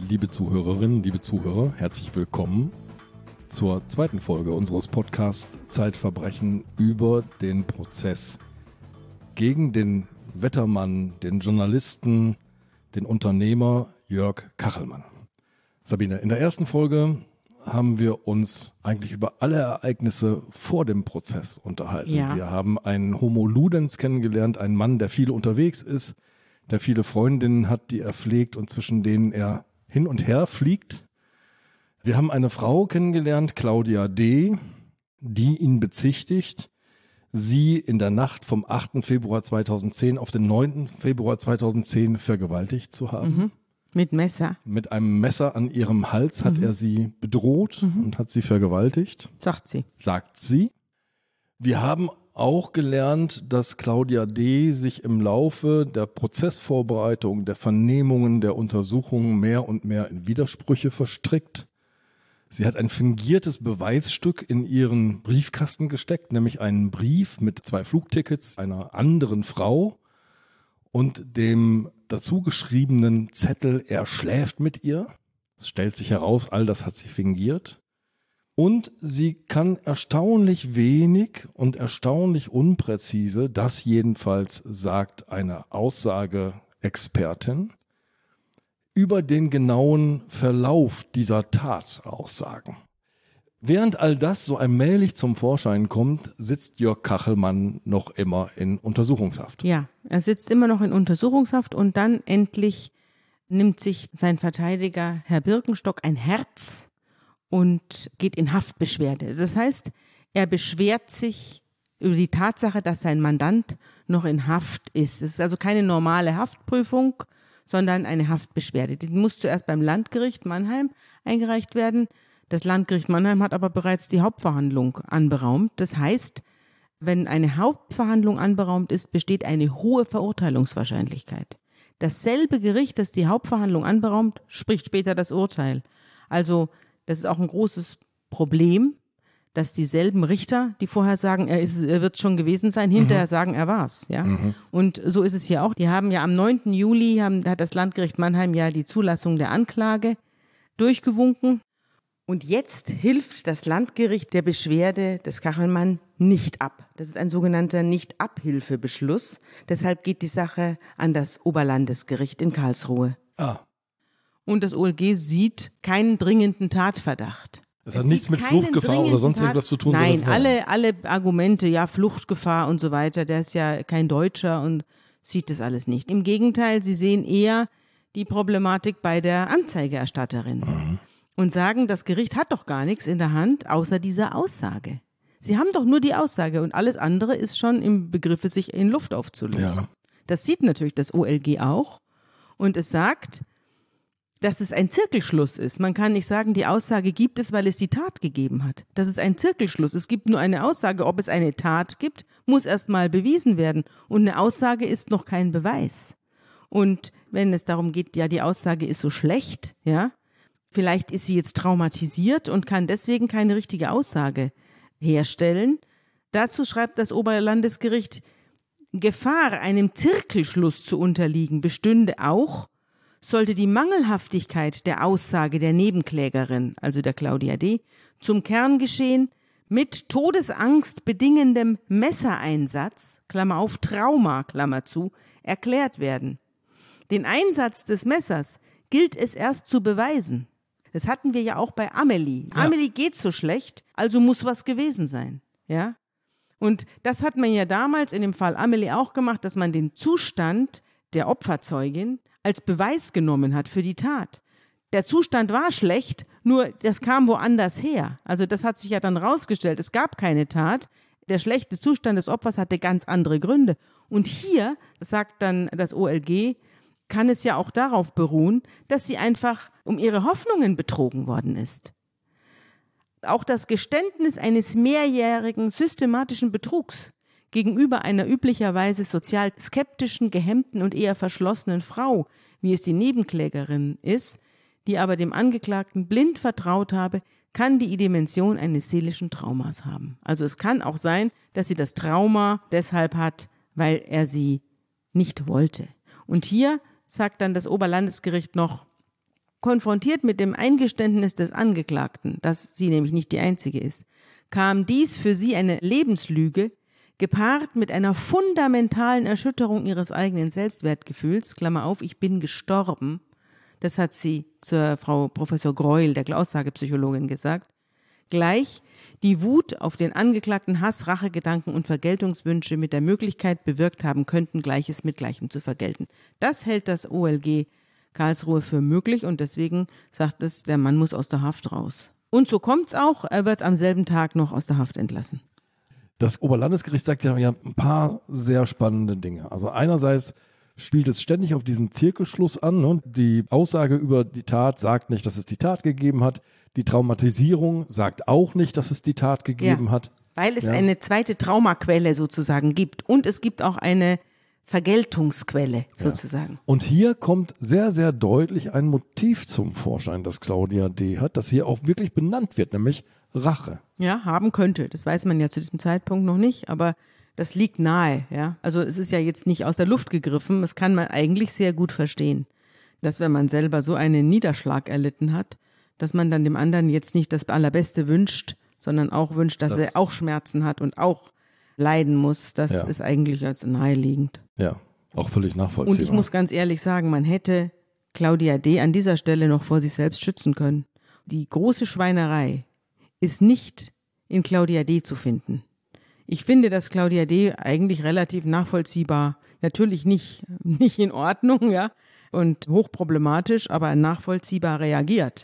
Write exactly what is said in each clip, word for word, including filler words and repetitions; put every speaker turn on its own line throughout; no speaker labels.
Liebe Zuhörerinnen, liebe Zuhörer, herzlich willkommen zur zweiten Folge unseres Podcasts Zeitverbrechen über den Prozess gegen den Wettermann, den Journalisten, den Unternehmer Jörg Kachelmann. Sabine, in der ersten Folge haben wir uns eigentlich über alle Ereignisse vor dem Prozess unterhalten.
Ja.
Wir haben einen Homo Ludens kennengelernt, einen Mann, der viel unterwegs ist, der viele Freundinnen hat, die er pflegt und zwischen denen er hin und her fliegt. Wir haben eine Frau kennengelernt, Claudia D., die ihn bezichtigt, sie in der Nacht vom achten Februar zweitausendzehn auf den neunten Februar zweitausendzehn vergewaltigt zu haben.
Mhm. Mit Messer.
Mit einem Messer an ihrem Hals hat
Mhm.
er sie bedroht
Mhm.
und hat sie vergewaltigt,
Sagt sie.
sagt sie. Wir haben auch gelernt, dass Claudia D. sich im Laufe der Prozessvorbereitung, der Vernehmungen, der Untersuchungen mehr und mehr in Widersprüche verstrickt. Sie hat ein fingiertes Beweisstück in ihren Briefkasten gesteckt, nämlich einen Brief mit zwei Flugtickets einer anderen Frau und dem dazu geschriebenen Zettel, er schläft mit ihr. Es stellt sich heraus, all das hat sie fingiert. Und sie kann erstaunlich wenig und erstaunlich unpräzise, das jedenfalls sagt eine Aussageexpertin, über den genauen Verlauf dieser Tat aussagen. Während all das so allmählich zum Vorschein kommt, sitzt Jörg Kachelmann noch immer in Untersuchungshaft.
Ja, er sitzt immer noch in Untersuchungshaft und dann endlich nimmt sich sein Verteidiger Herr Birkenstock ein Herz und geht in Haftbeschwerde. Das heißt, er beschwert sich über die Tatsache, dass sein Mandant noch in Haft ist. Es ist also keine normale Haftprüfung, sondern eine Haftbeschwerde. Die muss zuerst beim Landgericht Mannheim eingereicht werden. Das Landgericht Mannheim hat aber bereits die Hauptverhandlung anberaumt. Das heißt, wenn eine Hauptverhandlung anberaumt ist, besteht eine hohe Verurteilungswahrscheinlichkeit. Dasselbe Gericht, das die Hauptverhandlung anberaumt, spricht später das Urteil. Also das ist auch ein großes Problem, dass dieselben Richter, die vorher sagen, er, ist, er wird schon gewesen sein, hinterher mhm. sagen, er war's. Ja? Mhm. Und so ist es hier auch. Die haben ja am neunten Juli, haben, hat das Landgericht Mannheim ja die Zulassung der Anklage durchgewunken. Und jetzt hilft das Landgericht der Beschwerde des Kachelmann nicht ab. Das ist ein sogenannter Nicht-Abhilfebeschluss. Deshalb geht die Sache an das Oberlandesgericht in Karlsruhe.
Ah.
Und das O L G sieht keinen dringenden Tatverdacht.
Das hat nichts mit Fluchtgefahr oder sonst irgendwas zu tun?
Nein, alle, alle Argumente, ja, Fluchtgefahr und so weiter, der ist ja kein Deutscher und sieht das alles nicht. Im Gegenteil, sie sehen eher die Problematik bei der Anzeigerstatterin mhm. und sagen, das Gericht hat doch gar nichts in der Hand, außer dieser Aussage. Sie haben doch nur die Aussage und alles andere ist schon im Begriff, sich in Luft aufzulösen. Ja. Das sieht natürlich das O L G auch und es sagt, dass es ein Zirkelschluss ist. Man kann nicht sagen, die Aussage gibt es, weil es die Tat gegeben hat. Das ist ein Zirkelschluss. Es gibt nur eine Aussage. Ob es eine Tat gibt, muss erst mal bewiesen werden. Und eine Aussage ist noch kein Beweis. Und wenn es darum geht, ja, die Aussage ist so schlecht, ja, vielleicht ist sie jetzt traumatisiert und kann deswegen keine richtige Aussage herstellen. Dazu schreibt das Oberlandesgericht, Gefahr, einem Zirkelschluss zu unterliegen, bestünde auch, sollte die Mangelhaftigkeit der Aussage der Nebenklägerin, also der Claudia D., zum Kerngeschehen mit Todesangst bedingendem Messereinsatz, Klammer auf, Trauma, Klammer zu, erklärt werden. Den Einsatz des Messers gilt es erst zu beweisen. Das hatten wir ja auch bei Amelie. Ja. Amelie geht so schlecht, also muss was gewesen sein. Ja? Und das hat man ja damals in dem Fall Amelie auch gemacht, dass man den Zustand der Opferzeugin als Beweis genommen hat für die Tat. Der Zustand war schlecht, nur das kam woanders her. Also das hat sich ja dann rausgestellt, es gab keine Tat. Der schlechte Zustand des Opfers hatte ganz andere Gründe. Und hier, sagt dann das O L G, kann es ja auch darauf beruhen, dass sie einfach um ihre Hoffnungen betrogen worden ist. Auch das Geständnis eines mehrjährigen systematischen Betrugs gegenüber einer üblicherweise sozial skeptischen, gehemmten und eher verschlossenen Frau, wie es die Nebenklägerin ist, die aber dem Angeklagten blind vertraut habe, kann die Dimension eines seelischen Traumas haben. Also es kann auch sein, dass sie das Trauma deshalb hat, weil er sie nicht wollte. Und hier sagt dann das Oberlandesgericht noch, Konfrontiert mit dem Eingeständnis des Angeklagten, dass sie nämlich nicht die Einzige ist, kam dies für sie eine Lebenslüge, gepaart mit einer fundamentalen Erschütterung ihres eigenen Selbstwertgefühls, Klammer auf, ich bin gestorben, das hat sie zur Frau Professor Greuel, der Aussagepsychologin, gesagt, gleich die Wut auf den Angeklagten Hass, Rachegedanken und Vergeltungswünsche mit der Möglichkeit bewirkt haben könnten, Gleiches mit Gleichem zu vergelten. Das hält das O L G Karlsruhe für möglich und deswegen sagt es, der Mann muss aus der Haft raus. Und so kommt's auch, er wird am selben Tag noch aus der Haft entlassen.
Das Oberlandesgericht sagt ja, ja ein paar sehr spannende Dinge. Also einerseits spielt es ständig auf diesen Zirkelschluss an. Ne? Die Aussage über die Tat sagt nicht, dass es die Tat gegeben hat. Die Traumatisierung sagt auch nicht, dass es die Tat gegeben
ja,
hat.
Weil es
ja.
eine zweite Traumaquelle sozusagen gibt. Und es gibt auch eine Vergeltungsquelle sozusagen.
Ja. Und hier kommt sehr, sehr deutlich ein Motiv zum Vorschein, das Claudia D. hat, das hier auch wirklich benannt wird, nämlich Rache.
Ja, haben könnte. Das weiß man ja zu diesem Zeitpunkt noch nicht, aber das liegt nahe. Ja? Also es ist ja jetzt nicht aus der Luft gegriffen, das kann man eigentlich sehr gut verstehen, dass wenn man selber so einen Niederschlag erlitten hat, dass man dann dem anderen jetzt nicht das Allerbeste wünscht, sondern auch wünscht, dass das er auch Schmerzen hat und auch leiden muss, das ja. ist eigentlich als naheliegend.
Ja, auch völlig nachvollziehbar.
Und ich muss ganz ehrlich sagen, man hätte Claudia D. an dieser Stelle noch vor sich selbst schützen können. Die große Schweinerei ist nicht in Claudia D. zu finden. Ich finde, dass Claudia D. eigentlich relativ nachvollziehbar, natürlich nicht, nicht in Ordnung, ja, und hochproblematisch, aber nachvollziehbar reagiert.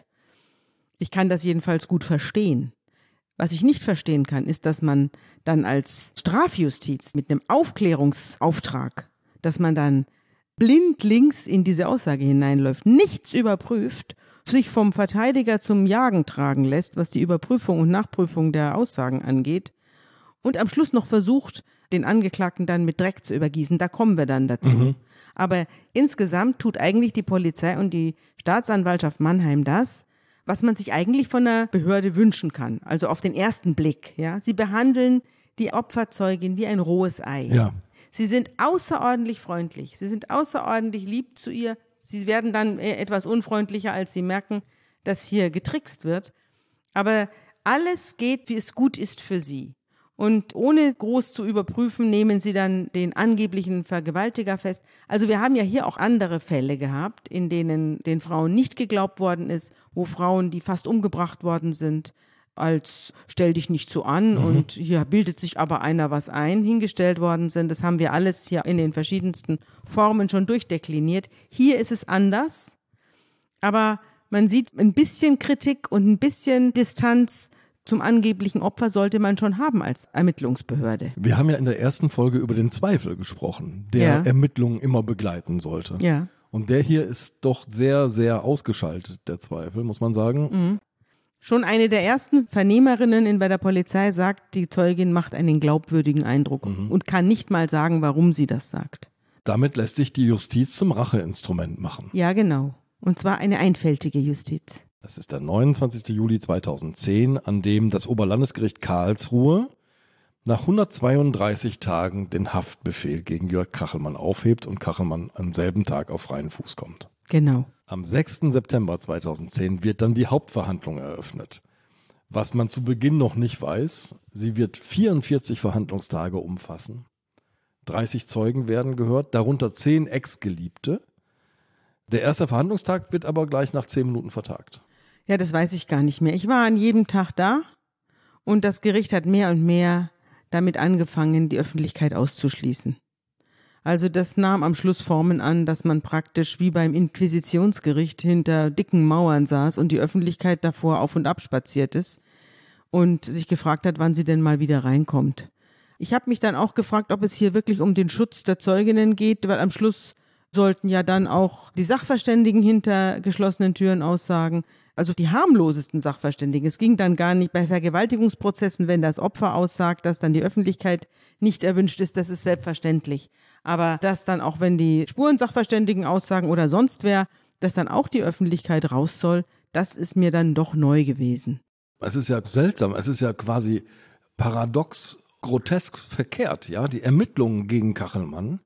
Ich kann das jedenfalls gut verstehen. Was ich nicht verstehen kann, ist, dass man dann als Strafjustiz mit einem Aufklärungsauftrag, dass man dann blindlings in diese Aussage hineinläuft, nichts überprüft, sich vom Verteidiger zum Jagen tragen lässt, was die Überprüfung und Nachprüfung der Aussagen angeht und am Schluss noch versucht, den Angeklagten dann mit Dreck zu übergießen. Da kommen wir dann dazu. Mhm. Aber insgesamt tut eigentlich die Polizei und die Staatsanwaltschaft Mannheim das, was man sich eigentlich von einer Behörde wünschen kann. Also auf den ersten Blick. Ja? Sie behandeln die Opferzeugin wie ein rohes Ei.
Ja.
Sie sind außerordentlich freundlich. Sie sind außerordentlich lieb zu ihr. Sie werden dann etwas unfreundlicher, als sie merken, dass hier getrickst wird. Aber alles geht, wie es gut ist für sie. Und ohne groß zu überprüfen, nehmen sie dann den angeblichen Vergewaltiger fest. Also wir haben ja hier auch andere Fälle gehabt, in denen den Frauen nicht geglaubt worden ist, wo Frauen, die fast umgebracht worden sind, als stell dich nicht so an mhm. und hier bildet sich aber einer was ein, hingestellt worden sind. Das haben wir alles hier in den verschiedensten Formen schon durchdekliniert. Hier ist es anders, aber man sieht ein bisschen Kritik und ein bisschen Distanz zum angeblichen Opfer sollte man schon haben als Ermittlungsbehörde.
Wir haben ja in der ersten Folge über den Zweifel gesprochen, der
ja.
Ermittlungen immer begleiten sollte.
Ja.
Und der hier ist doch sehr, sehr ausgeschaltet, der Zweifel, muss man sagen.
Mhm. Schon eine der ersten Vernehmerinnen in, bei der Polizei sagt, die Zeugin macht einen glaubwürdigen Eindruck mhm. und kann nicht mal sagen, warum sie das sagt.
Damit lässt sich die Justiz zum Racheinstrument machen.
Ja, genau. Und zwar eine einfältige Justiz.
Das ist der neunundzwanzigster Juli zweitausendzehn, an dem das Oberlandesgericht Karlsruhe nach hundertzweiunddreißig Tagen den Haftbefehl gegen Jörg Kachelmann aufhebt und Kachelmann am selben Tag auf freien Fuß kommt.
Genau.
Am sechster September zweitausendzehn wird dann die Hauptverhandlung eröffnet. Was man zu Beginn noch nicht weiß, sie wird vierundvierzig Verhandlungstage umfassen. dreißig Zeugen werden gehört, darunter zehn Ex-Geliebte. Der erste Verhandlungstag wird aber gleich nach zehn Minuten vertagt.
Ja, das weiß ich gar nicht mehr. Ich war an jedem Tag da und das Gericht hat mehr und mehr damit angefangen, die Öffentlichkeit auszuschließen. Also das nahm am Schluss Formen an, dass man praktisch wie beim Inquisitionsgericht hinter dicken Mauern saß und die Öffentlichkeit davor auf und ab spaziert ist und sich gefragt hat, wann sie denn mal wieder reinkommt. Ich habe mich dann auch gefragt, ob es hier wirklich um den Schutz der Zeuginnen geht, weil am Schluss sollten ja dann auch die Sachverständigen hinter geschlossenen Türen aussagen, also die harmlosesten Sachverständigen. Es ging dann gar nicht bei Vergewaltigungsprozessen, wenn das Opfer aussagt, dass dann die Öffentlichkeit nicht erwünscht ist, das ist selbstverständlich. Aber dass dann auch, wenn die Spurensachverständigen aussagen oder sonst wer, dass dann auch die Öffentlichkeit raus soll, das ist mir dann doch neu gewesen.
Es ist ja seltsam, es ist ja quasi paradox, grotesk verkehrt, ja, die Ermittlungen gegen Kachelmann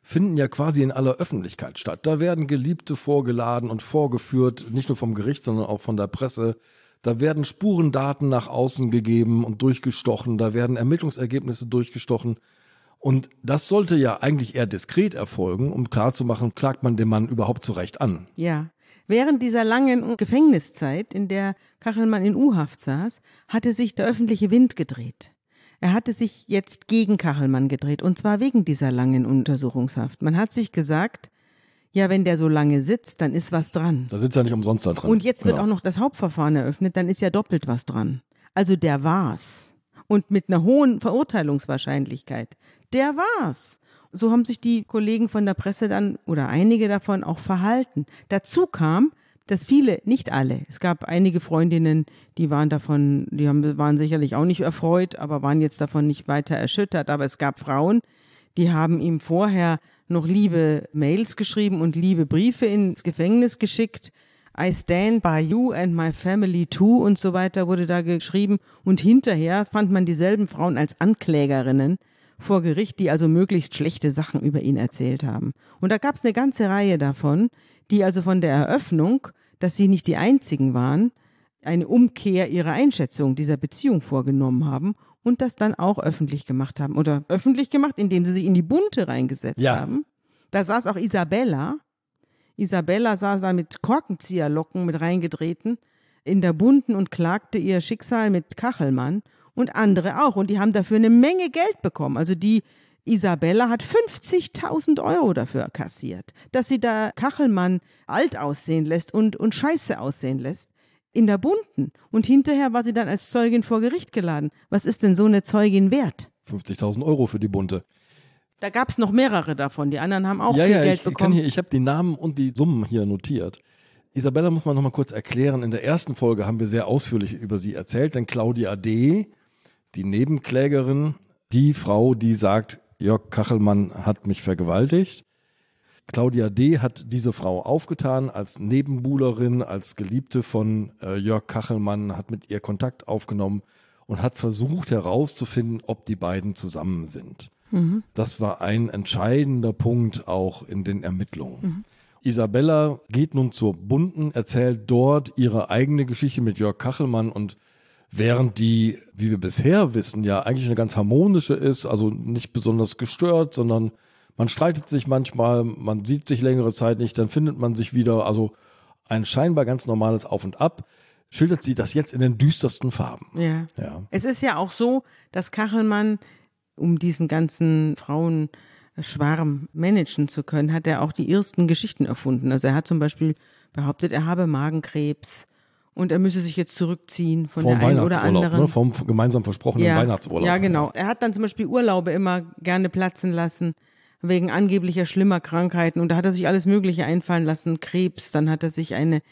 finden ja quasi in aller Öffentlichkeit statt. Da werden Geliebte vorgeladen und vorgeführt, nicht nur vom Gericht, sondern auch von der Presse. Da werden Spurendaten nach außen gegeben und durchgestochen. Da werden Ermittlungsergebnisse durchgestochen. Und das sollte ja eigentlich eher diskret erfolgen, um klarzumachen, klagt man den Mann überhaupt zu Recht an.
Ja. Während dieser langen Gefängniszeit, in der Kachelmann in U-Haft saß, hatte sich der öffentliche Wind gedreht. Er hatte sich jetzt gegen Kachelmann gedreht, und zwar wegen dieser langen Untersuchungshaft. Man hat sich gesagt, ja, wenn der so lange sitzt, dann ist was dran.
Da sitzt er nicht umsonst da dran.
Und jetzt wird
genau.
auch noch das Hauptverfahren eröffnet, dann ist ja doppelt was dran. Also der war's. Und mit einer hohen Verurteilungswahrscheinlichkeit. Der war's. So haben sich die Kollegen von der Presse dann oder einige davon auch verhalten. Dazu kam, dass viele, nicht alle, es gab einige Freundinnen, die waren davon, die haben, waren sicherlich auch nicht erfreut, aber waren jetzt davon nicht weiter erschüttert. Aber es gab Frauen, die haben ihm vorher noch liebe Mails geschrieben und liebe Briefe ins Gefängnis geschickt. I stand by you and my family too und so weiter wurde da geschrieben. Und hinterher fand man dieselben Frauen als Anklägerinnen vor Gericht, die also möglichst schlechte Sachen über ihn erzählt haben. Und da gab es eine ganze Reihe davon, die also von der Eröffnung, dass sie nicht die einzigen waren, eine Umkehr ihrer Einschätzung dieser Beziehung vorgenommen haben und das dann auch öffentlich gemacht haben. Oder öffentlich gemacht, indem sie sich in die Bunte reingesetzt
ja.
haben. Da saß auch Isabella. Isabella saß da mit Korkenzieherlocken mit reingedrehten in der Bunten und klagte ihr Schicksal mit Kachelmann. Und andere auch. Und die haben dafür eine Menge Geld bekommen. Also die Isabella hat fünfzigtausend Euro dafür kassiert, dass sie da Kachelmann alt aussehen lässt und, und scheiße aussehen lässt in der Bunten. Und hinterher war sie dann als Zeugin vor Gericht geladen. Was ist denn so eine Zeugin wert?
fünfzigtausend Euro für die Bunte.
Da gab es noch mehrere davon. Die anderen haben auch
ja,
viel
ja,
Geld
ich,
bekommen.
Hier, ich habe die Namen und die Summen hier notiert. Isabella muss man noch mal kurz erklären. In der ersten Folge haben wir sehr ausführlich über sie erzählt, denn Claudia D., die Nebenklägerin, die Frau, die sagt, Jörg Kachelmann hat mich vergewaltigt. Claudia D. hat diese Frau aufgetan als Nebenbuhlerin, als Geliebte von äh, Jörg Kachelmann, hat mit ihr Kontakt aufgenommen und hat versucht herauszufinden, ob die beiden zusammen sind. Mhm. Das war ein entscheidender Punkt auch in den Ermittlungen. Mhm. Isabella geht nun zur Bunten, erzählt dort ihre eigene Geschichte mit Jörg Kachelmann und während die, wie wir bisher wissen, ja eigentlich eine ganz harmonische ist, also nicht besonders gestört, sondern man streitet sich manchmal, man sieht sich längere Zeit nicht, dann findet man sich wieder, also ein scheinbar ganz normales Auf und Ab, schildert sie das jetzt in den düstersten Farben.
Ja.
Ja.
Es ist ja auch so, dass Kachelmann, um diesen ganzen Frauenschwarm managen zu können, hat er auch die ersten Geschichten erfunden. Also er hat zum Beispiel behauptet, er habe Magenkrebs, und er müsse sich jetzt zurückziehen von
vom
der einen oder anderen.
Ne? Vom gemeinsam versprochenen
ja,
Weihnachtsurlaub.
Ja, genau. Er hat dann zum Beispiel Urlaube immer gerne platzen lassen, wegen angeblicher schlimmer Krankheiten. Und da hat er sich alles Mögliche einfallen lassen. Krebs, dann hat er sich eine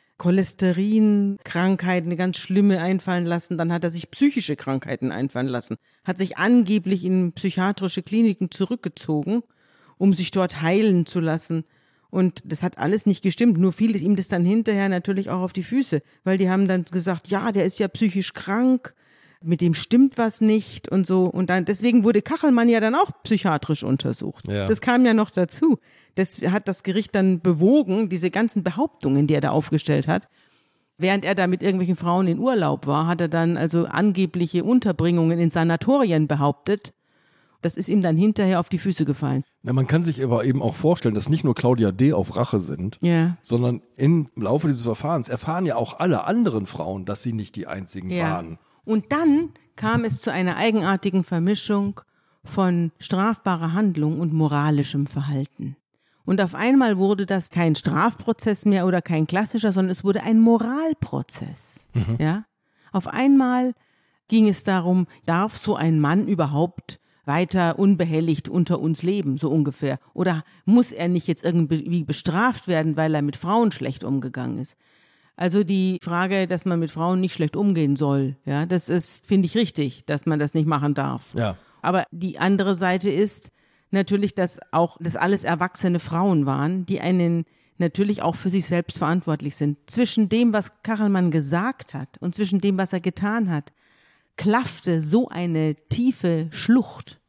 Cholesterinkrankheit, eine ganz schlimme einfallen lassen. Dann hat er sich psychische Krankheiten einfallen lassen. Hat sich angeblich in psychiatrische Kliniken zurückgezogen, um sich dort heilen zu lassen. Und das hat alles nicht gestimmt, nur fiel es ihm das dann hinterher natürlich auch auf die Füße, weil die haben dann gesagt, ja, der ist ja psychisch krank, mit dem stimmt was nicht und so. Und dann deswegen wurde Kachelmann ja dann auch psychiatrisch untersucht.
Ja.
Das kam ja noch dazu. Das hat das Gericht dann bewogen, diese ganzen Behauptungen, die er da aufgestellt hat. Während er da mit irgendwelchen Frauen in Urlaub war, hat er dann also angebliche Unterbringungen in Sanatorien behauptet. Das ist ihm dann hinterher auf die Füße gefallen.
Ja, man kann sich aber eben auch vorstellen, dass nicht nur Claudia D. auf Rache sind,
ja.
sondern im Laufe dieses Verfahrens erfahren ja auch alle anderen Frauen, dass sie nicht die einzigen
ja.
waren.
Und dann kam es zu einer eigenartigen Vermischung von strafbarer Handlung und moralischem Verhalten. Und auf einmal wurde das kein Strafprozess mehr oder kein klassischer, sondern es wurde ein Moralprozess. Mhm. Ja? Auf einmal ging es darum, darf so ein Mann überhaupt weiter unbehelligt unter uns leben, so ungefähr. Oder muss er nicht jetzt irgendwie bestraft werden, weil er mit Frauen schlecht umgegangen ist? Also die Frage, dass man mit Frauen nicht schlecht umgehen soll, ja, das ist, finde ich, richtig, dass man das nicht machen darf.
Ja.
Aber die andere Seite ist natürlich, dass auch das alles erwachsene Frauen waren, die einen natürlich auch für sich selbst verantwortlich sind. Zwischen dem, was Kachelmann gesagt hat und zwischen dem, was er getan hat, klaffte so eine tiefe Schlucht,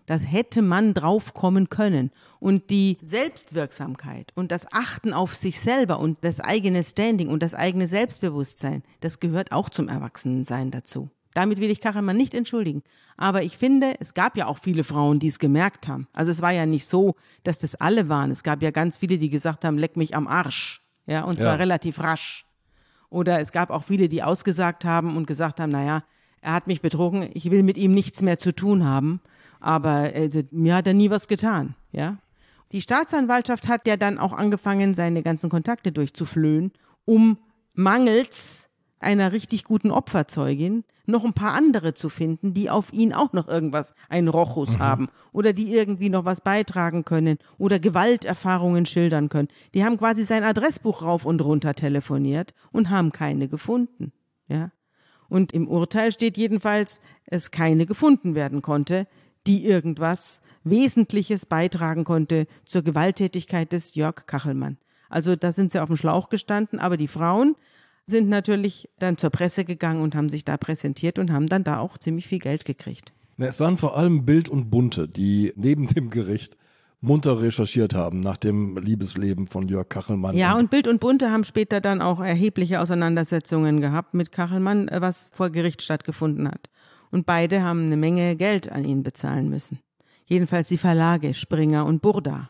Das hätte man drauf kommen können. Und die Selbstwirksamkeit und das Achten auf sich selber und das eigene Standing und das eigene Selbstbewusstsein, das gehört auch zum Erwachsenensein dazu. Damit will ich Kachelmann nicht entschuldigen. Aber ich finde, es gab ja auch viele Frauen, die es gemerkt haben. Also es war ja nicht so, dass das alle waren. Es gab ja ganz viele, die gesagt haben, leck mich am Arsch. Ja, und zwar ja. relativ rasch. Oder es gab auch viele, die ausgesagt haben und gesagt haben, naja, er hat mich betrogen, ich will mit ihm nichts mehr zu tun haben. Aber also, mir hat er nie was getan, ja. Die Staatsanwaltschaft hat ja dann auch angefangen, seine ganzen Kontakte durchzuflöhen, um mangels einer richtig guten Opferzeugin noch ein paar andere zu finden, die auf ihn auch noch irgendwas, einen Rochus mhm. haben oder die irgendwie noch was beitragen können oder Gewalterfahrungen schildern können. Die haben quasi sein Adressbuch rauf und runter telefoniert und haben keine gefunden, ja. Und im Urteil steht jedenfalls, es keine gefunden werden konnte, die irgendwas Wesentliches beitragen konnte zur Gewalttätigkeit des Jörg Kachelmann. Also da sind sie auf dem Schlauch gestanden, aber die Frauen sind natürlich dann zur Presse gegangen und haben sich da präsentiert und haben dann da auch ziemlich viel Geld gekriegt.
Ja, es waren vor allem Bild und Bunte, die neben dem Gericht munter recherchiert haben nach dem Liebesleben von Jörg Kachelmann.
Ja, und, und Bild und Bunte haben später dann auch erhebliche Auseinandersetzungen gehabt mit Kachelmann, was vor Gericht stattgefunden hat. Und beide haben eine Menge Geld an ihn bezahlen müssen. Jedenfalls die Verlage Springer und Burda.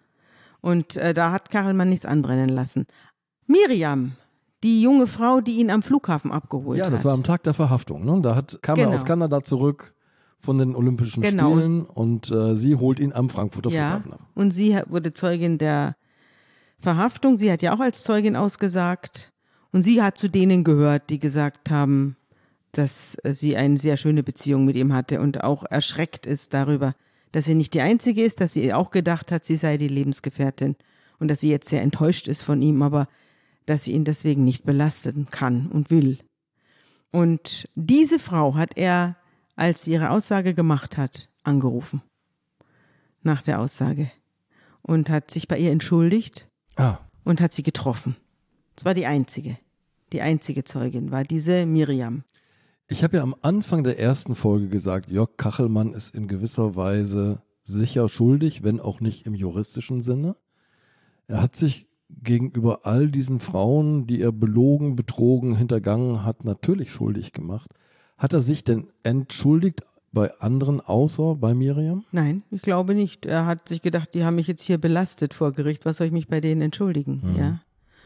Und äh, da hat Kachelmann nichts anbrennen lassen. Miriam, die junge Frau, die ihn am Flughafen abgeholt hat.
Ja, das war am Tag der Verhaftung. Ne? Da hat, kam genau. er aus Kanada zurück von den Olympischen genau. Spielen und äh, sie holt ihn am Frankfurter
ja,
Flughafen ab.
Und sie wurde Zeugin der Verhaftung. Sie hat ja auch als Zeugin ausgesagt. Und sie hat zu denen gehört, die gesagt haben, dass sie eine sehr schöne Beziehung mit ihm hatte und auch erschreckt ist darüber, dass sie nicht die Einzige ist, dass sie auch gedacht hat, sie sei die Lebensgefährtin und dass sie jetzt sehr enttäuscht ist von ihm, aber dass sie ihn deswegen nicht belasten kann und will. Und diese Frau hat er, als sie ihre Aussage gemacht hat, angerufen. Nach der Aussage. Und hat sich bei ihr entschuldigt ah. und hat sie getroffen. Das war die einzige. Die einzige Zeugin war diese Miriam.
Ich habe ja am Anfang der ersten Folge gesagt, Jörg Kachelmann ist in gewisser Weise sicher schuldig, wenn auch nicht im juristischen Sinne. Er hat sich gegenüber all diesen Frauen, die er belogen, betrogen, hintergangen hat, natürlich schuldig gemacht. Hat er sich denn entschuldigt bei anderen außer bei Miriam?
Nein, ich glaube nicht. Er hat sich gedacht, die haben mich jetzt hier belastet vor Gericht, was soll ich mich bei denen entschuldigen? Mhm. Ja.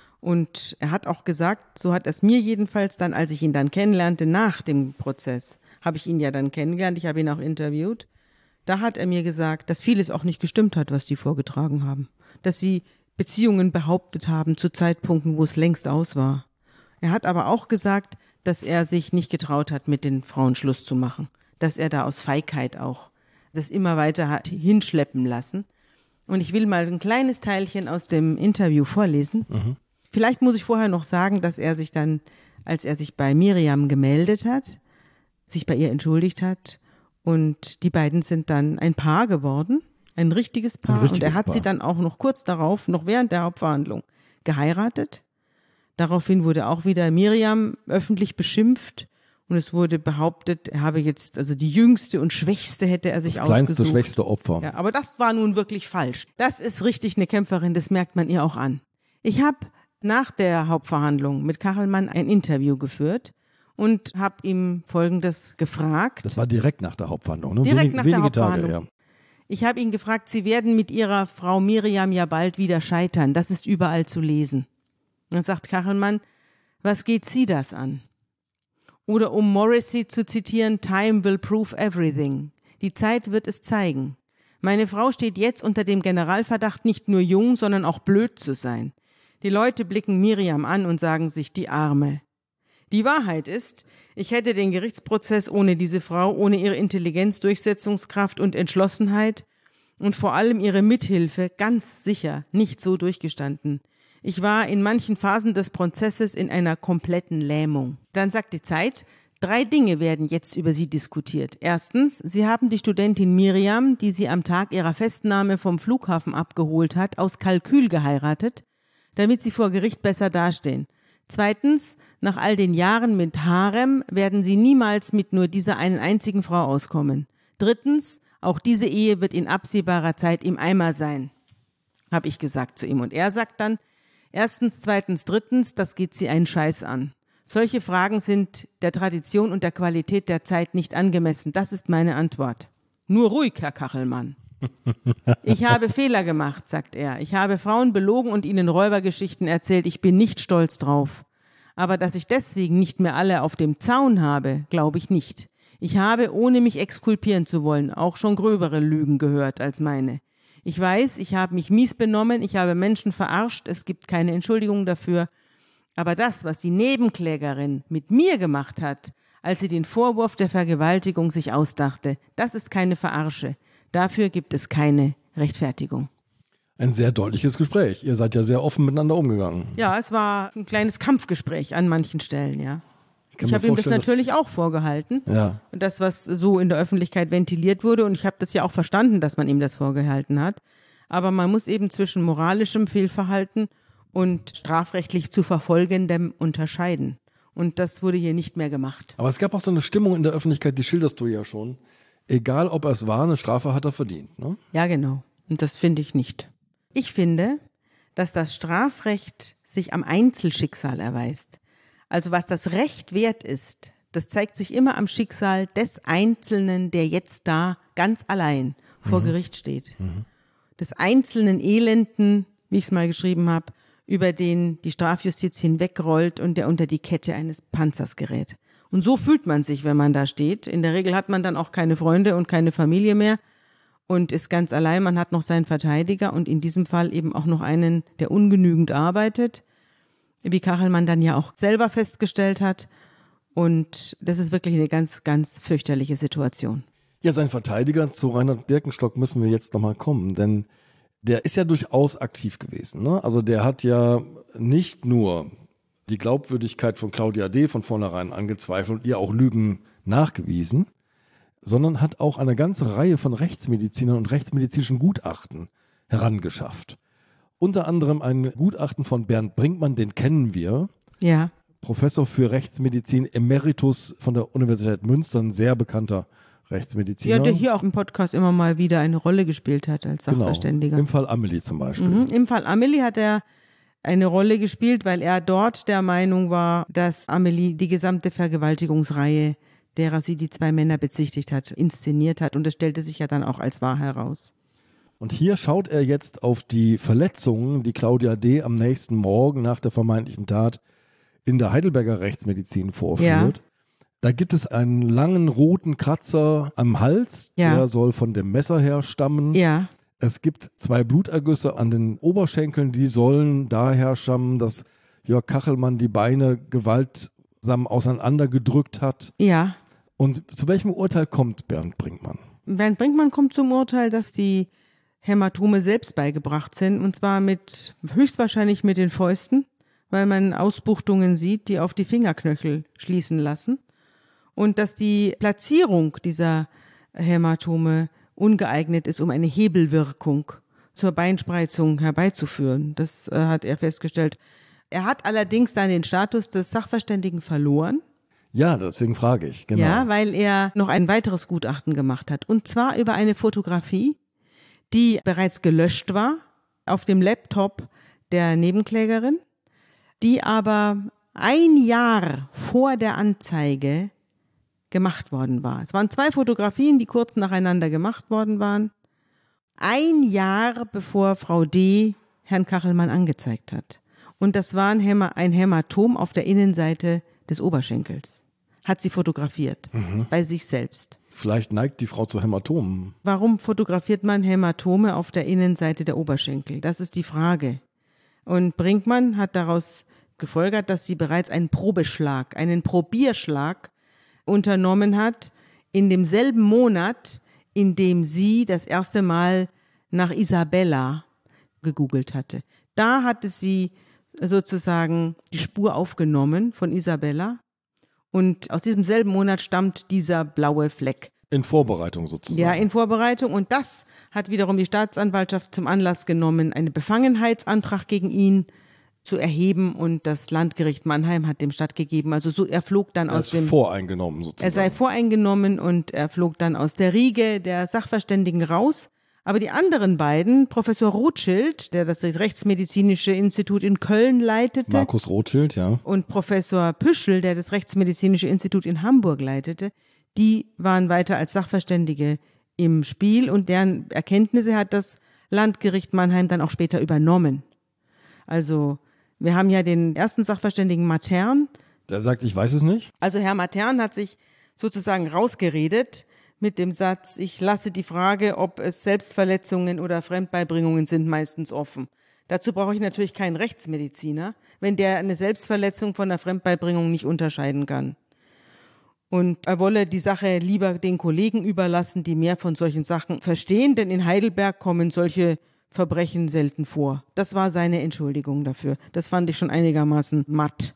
Und er hat auch gesagt, so hat es mir jedenfalls dann, als ich ihn dann kennenlernte, nach dem Prozess, habe ich ihn ja dann kennengelernt, ich habe ihn auch interviewt, da hat er mir gesagt, dass vieles auch nicht gestimmt hat, was die vorgetragen haben. Dass sie Beziehungen behauptet haben zu Zeitpunkten, wo es längst aus war. Er hat aber auch gesagt, dass er sich nicht getraut hat, mit den Frauen Schluss zu machen. Dass er da aus Feigheit auch das immer weiter hat hinschleppen lassen. Und ich will mal ein kleines Teilchen aus dem Interview vorlesen. Mhm. Vielleicht muss ich vorher noch sagen, dass er sich dann, als er sich bei Miriam gemeldet hat, sich bei ihr entschuldigt hat und die beiden sind dann ein Paar geworden, ein richtiges Paar. Ein richtiges und er hat Paar. sie dann auch noch kurz darauf, noch während der Hauptverhandlung, geheiratet. Daraufhin wurde auch wieder Miriam öffentlich beschimpft und es wurde behauptet, er habe jetzt, also die jüngste und schwächste hätte er sich
das
ausgesucht.
Das kleinste, schwächste Opfer.
Ja, aber das war nun wirklich falsch. Das ist richtig eine Kämpferin, das merkt man ihr auch an. Ich habe nach der Hauptverhandlung mit Kachelmann ein Interview geführt und habe ihm Folgendes gefragt.
Das war direkt nach der Hauptverhandlung, ne?
Direkt
Wenig,
nach
wenige
der Hauptverhandlung.
Tage, ja.
Ich habe ihn gefragt, Sie werden mit Ihrer Frau Miriam ja bald wieder scheitern. Das ist überall zu lesen. Dann sagt Kachelmann, was geht Sie das an? Oder um Morrissey zu zitieren, Time will prove everything. Die Zeit wird es zeigen. Meine Frau steht jetzt unter dem Generalverdacht, nicht nur jung, sondern auch blöd zu sein. Die Leute blicken Miriam an und sagen sich, die Arme. Die Wahrheit ist, ich hätte den Gerichtsprozess ohne diese Frau, ohne ihre Intelligenz, Durchsetzungskraft und Entschlossenheit und vor allem ihre Mithilfe ganz sicher nicht so durchgestanden. Ich war in manchen Phasen des Prozesses in einer kompletten Lähmung. Dann sagt die Zeit, drei Dinge werden jetzt über sie diskutiert. Erstens, sie haben die Studentin Miriam, die sie am Tag ihrer Festnahme vom Flughafen abgeholt hat, aus Kalkül geheiratet, damit sie vor Gericht besser dastehen. Zweitens, nach all den Jahren mit Harem werden sie niemals mit nur dieser einen einzigen Frau auskommen. Drittens, Auch diese Ehe wird in absehbarer Zeit im Eimer sein, habe ich gesagt zu ihm. Und er sagt dann, erstens, zweitens, drittens, das geht Sie einen Scheiß an. Solche Fragen sind der Tradition und der Qualität der Zeit nicht angemessen. Das ist meine Antwort. Nur ruhig, Herr Kachelmann. Ich habe Fehler gemacht, sagt er. Ich habe Frauen belogen und ihnen Räubergeschichten erzählt. Ich bin nicht stolz drauf. Aber dass ich deswegen nicht mehr alle auf dem Zaun habe, glaube ich nicht. Ich habe, ohne mich exkulpieren zu wollen, auch schon gröbere Lügen gehört als meine. Ich weiß, ich habe mich mies benommen, ich habe Menschen verarscht, es gibt keine Entschuldigung dafür. Aber das, was die Nebenklägerin mit mir gemacht hat, als sie den Vorwurf der Vergewaltigung sich ausdachte, das ist keine Verarsche. Dafür gibt es keine Rechtfertigung.
Ein sehr deutliches Gespräch. Ihr seid ja sehr offen miteinander umgegangen.
Ja, es war ein kleines Kampfgespräch an manchen Stellen, ja.
Ich,
ich habe ihm das natürlich auch vorgehalten.
Ja.
Und das, was so in der Öffentlichkeit ventiliert wurde. Und ich habe das ja auch verstanden, dass man ihm das vorgehalten hat. Aber man muss eben zwischen moralischem Fehlverhalten und strafrechtlich zu verfolgendem unterscheiden. Und das wurde hier nicht mehr gemacht.
Aber es gab auch so eine Stimmung in der Öffentlichkeit, die schilderst du ja schon. Egal, ob er es war, eine Strafe hat er verdient. Ne?
Ja, genau. Und das finde ich nicht. Ich finde, dass das Strafrecht sich am Einzelschicksal erweist. Also was das Recht wert ist, das zeigt sich immer am Schicksal des Einzelnen, der jetzt da ganz allein vor mhm. Gericht steht. Mhm. Des einzelnen Elenden, wie ich es mal geschrieben habe, über den die Strafjustiz hinwegrollt und der unter die Kette eines Panzers gerät. Und so fühlt man sich, wenn man da steht. In der Regel hat man dann auch keine Freunde und keine Familie mehr und ist ganz allein. Man hat noch seinen Verteidiger und in diesem Fall eben auch noch einen, der ungenügend arbeitet, wie Kachelmann dann ja auch selber festgestellt hat. Und das ist wirklich eine ganz, ganz fürchterliche Situation.
Ja, sein Verteidiger, zu Reinhard Birkenstock müssen wir jetzt nochmal kommen, denn der ist ja durchaus aktiv gewesen. Ne? Also der hat ja nicht nur die Glaubwürdigkeit von Claudia D. von vornherein angezweifelt und ihr auch Lügen nachgewiesen, sondern hat auch eine ganze Reihe von Rechtsmedizinern und rechtsmedizinischen Gutachten herangeschafft. Unter anderem ein Gutachten von Bernd Brinkmann, den kennen wir.
Ja.
Professor für Rechtsmedizin Emeritus von der Universität Münster, ein sehr bekannter Rechtsmediziner.
Ja, der hier auch im Podcast immer mal wieder eine Rolle gespielt hat als Sachverständiger.
Genau, im Fall Amelie zum Beispiel.
Mhm. Im Fall Amelie hat er eine Rolle gespielt, weil er dort der Meinung war, dass Amelie die gesamte Vergewaltigungsreihe, derer sie die zwei Männer bezichtigt hat, inszeniert hat. Und das stellte sich ja dann auch als wahr heraus.
Und hier schaut er jetzt auf die Verletzungen, die Claudia D. am nächsten Morgen nach der vermeintlichen Tat in der Heidelberger Rechtsmedizin vorführt. Ja. Da gibt es einen langen roten Kratzer am Hals, ja. Der soll von dem Messer her stammen.
Ja.
Es gibt zwei Blutergüsse an den Oberschenkeln, die sollen daher stammen, dass Jörg Kachelmann die Beine gewaltsam auseinandergedrückt hat.
Ja.
Und zu welchem Urteil kommt Bernd Brinkmann?
Bernd Brinkmann kommt zum Urteil, dass die Hämatome selbst beigebracht sind, und zwar mit höchstwahrscheinlich mit den Fäusten, weil man Ausbuchtungen sieht, die auf die Fingerknöchel schließen lassen, und dass die Platzierung dieser Hämatome ungeeignet ist, um eine Hebelwirkung zur Beinspreizung herbeizuführen. Das äh, hat er festgestellt. Er hat allerdings dann den Status des Sachverständigen verloren.
Ja, deswegen frage ich, genau.
Ja, weil er noch ein weiteres Gutachten gemacht hat, und zwar über eine Fotografie, die bereits gelöscht war auf dem Laptop der Nebenklägerin, die aber ein Jahr vor der Anzeige gemacht worden war. Es waren zwei Fotografien, die kurz nacheinander gemacht worden waren. Ein Jahr bevor Frau D. Herrn Kachelmann angezeigt hat. Und das war ein, Häma- ein Hämatom auf der Innenseite des Oberschenkels. Hat sie fotografiert, mhm. bei sich selbst.
Vielleicht neigt die Frau zu Hämatomen.
Warum fotografiert man Hämatome auf der Innenseite der Oberschenkel? Das ist die Frage. Und Brinkmann hat daraus gefolgert, dass sie bereits einen Probeschlag, einen Probierschlag unternommen hat, in demselben Monat, in dem sie das erste Mal nach Isabella gegoogelt hatte. Da hatte sie sozusagen die Spur aufgenommen von Isabella, und aus diesem selben Monat stammt dieser blaue Fleck.
In Vorbereitung sozusagen.
Ja, in Vorbereitung, und das hat wiederum die Staatsanwaltschaft zum Anlass genommen, einen Befangenheitsantrag gegen ihn zu erheben und das Landgericht Mannheim hat dem stattgegeben. Also so, er flog dann
er
aus
ist
dem...
voreingenommen sozusagen.
Er sei voreingenommen und er flog dann aus der Riege der Sachverständigen raus. Aber die anderen beiden, Professor Rothschild, der das Rechtsmedizinische Institut in Köln leitete,
Markus Rothschild, ja.
und Professor Püschel, der das Rechtsmedizinische Institut in Hamburg leitete, die waren weiter als Sachverständige im Spiel und deren Erkenntnisse hat das Landgericht Mannheim dann auch später übernommen. Also wir haben ja den ersten Sachverständigen Matern.
Der sagt, ich weiß es nicht.
Also Herr Matern hat sich sozusagen rausgeredet mit dem Satz, ich lasse die Frage, ob es Selbstverletzungen oder Fremdbeibringungen sind, meistens offen. Dazu brauche ich natürlich keinen Rechtsmediziner, wenn der eine Selbstverletzung von einer Fremdbeibringung nicht unterscheiden kann. Und er wolle die Sache lieber den Kollegen überlassen, die mehr von solchen Sachen verstehen, denn in Heidelberg kommen solche Verbrechen selten vor. Das war seine Entschuldigung dafür. Das fand ich schon einigermaßen matt.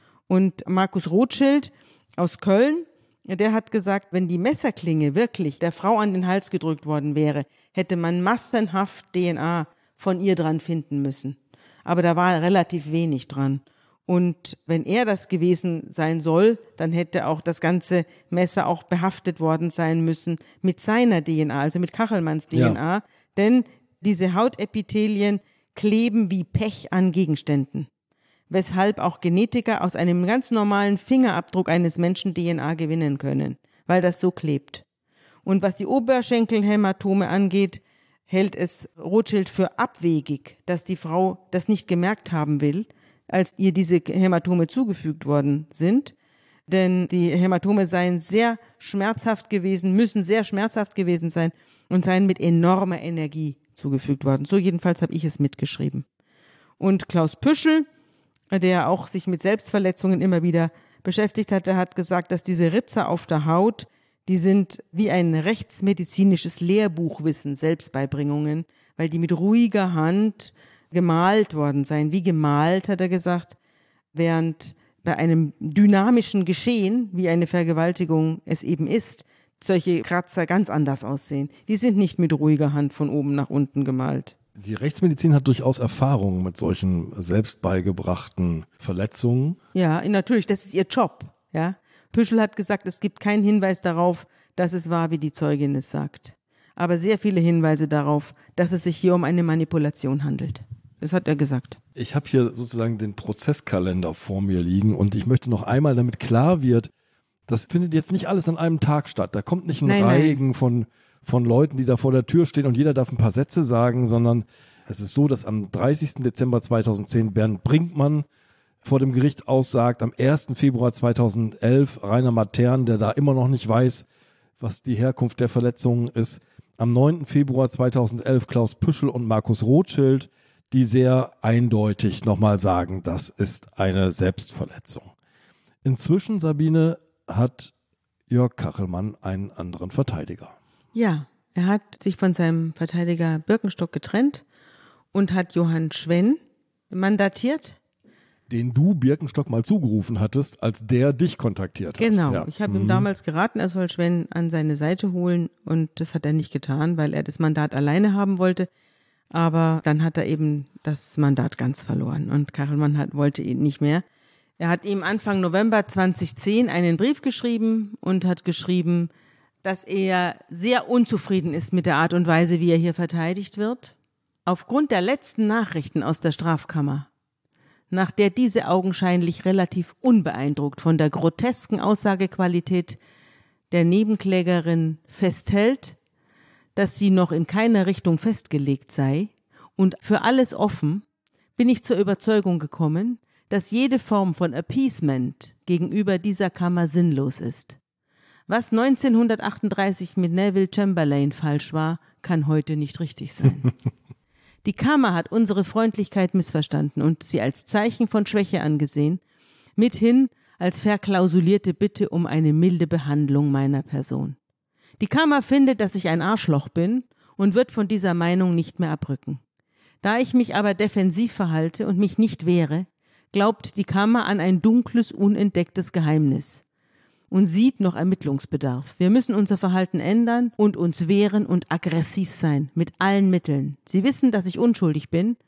Und Markus Rothschild aus Köln, der hat gesagt, wenn die Messerklinge wirklich der Frau an den Hals gedrückt worden wäre, hätte man massenhaft D N A von ihr dran finden müssen. Aber da war relativ wenig dran. Und wenn er das gewesen sein soll, dann hätte auch das ganze Messer auch behaftet worden sein müssen mit seiner D N A, also mit Kachelmanns D N A. Ja. Denn diese Hautepithelien kleben wie Pech an Gegenständen, weshalb auch Genetiker aus einem ganz normalen Fingerabdruck eines Menschen D N A gewinnen können, weil das so klebt. Und was die Oberschenkelhämatome angeht, hält es Rothschild für abwegig, dass die Frau das nicht gemerkt haben will, als ihr diese Hämatome zugefügt worden sind. Denn die Hämatome seien sehr schmerzhaft gewesen, müssen sehr schmerzhaft gewesen sein und seien mit enormer Energie zugefügt worden. So jedenfalls habe ich es mitgeschrieben. Und Klaus Püschel, der auch sich mit Selbstverletzungen immer wieder beschäftigt hat, der hat gesagt, dass diese Ritzer auf der Haut, die sind wie ein rechtsmedizinisches Lehrbuchwissen, Selbstbeibringungen, weil die mit ruhiger Hand gemalt worden seien. Wie gemalt, hat er gesagt, während bei einem dynamischen Geschehen, wie eine Vergewaltigung es eben ist, solche Kratzer ganz anders aussehen. Die sind nicht mit ruhiger Hand von oben nach unten gemalt.
Die Rechtsmedizin hat durchaus Erfahrung mit solchen selbst beigebrachten Verletzungen.
Ja, natürlich, das ist ihr Job. Ja. Püschel hat gesagt, es gibt keinen Hinweis darauf, dass es war, wie die Zeugin es sagt. Aber sehr viele Hinweise darauf, dass es sich hier um eine Manipulation handelt. Das hat er gesagt.
Ich habe hier sozusagen den Prozesskalender vor mir liegen und ich möchte noch einmal, damit klar wird, das findet jetzt nicht alles an einem Tag statt. Da kommt nicht ein nein, Reigen nein. von von Leuten, die da vor der Tür stehen und jeder darf ein paar Sätze sagen, sondern es ist so, dass am dreißigsten Dezember zweitausendzehn Bernd Brinkmann vor dem Gericht aussagt, am ersten Februar zweitausendelf Rainer Matern, der da immer noch nicht weiß, was die Herkunft der Verletzungen ist, am neunten Februar zweitausendelf Klaus Püschel und Markus Rothschild, die sehr eindeutig nochmal sagen, das ist eine Selbstverletzung. Inzwischen, Sabine, hat Jörg Kachelmann einen anderen Verteidiger.
Ja, er hat sich von seinem Verteidiger Birkenstock getrennt und hat Johann Schwenn mandatiert.
Den du Birkenstock mal zugerufen hattest, als der dich kontaktiert hat.
Genau,
ja.
ich habe
mhm.
ihm damals geraten, er soll Schwenn an seine Seite holen und das hat er nicht getan, weil er das Mandat alleine haben wollte. Aber dann hat er eben das Mandat ganz verloren und Kachelmann hat, wollte ihn nicht mehr. Er hat ihm Anfang November zweitausendzehn einen Brief geschrieben und hat geschrieben, dass er sehr unzufrieden ist mit der Art und Weise, wie er hier verteidigt wird. Aufgrund der letzten Nachrichten aus der Strafkammer, nach der diese augenscheinlich relativ unbeeindruckt von der grotesken Aussagequalität der Nebenklägerin festhält, dass sie noch in keiner Richtung festgelegt sei und für alles offen, bin ich zur Überzeugung gekommen, dass jede Form von Appeasement gegenüber dieser Kammer sinnlos ist. Was neunzehnhundertachtunddreißig mit Neville Chamberlain falsch war, kann heute nicht richtig sein. Die Kammer hat unsere Freundlichkeit missverstanden und sie als Zeichen von Schwäche angesehen, mithin als verklausulierte Bitte um eine milde Behandlung meiner Person. Die Kammer findet, dass ich ein Arschloch bin und wird von dieser Meinung nicht mehr abrücken. Da ich mich aber defensiv verhalte und mich nicht wehre, glaubt die Kammer an ein dunkles, unentdecktes Geheimnis und sieht noch Ermittlungsbedarf. Wir müssen unser Verhalten ändern und uns wehren und aggressiv sein, mit allen Mitteln. Sie wissen, dass ich unschuldig bin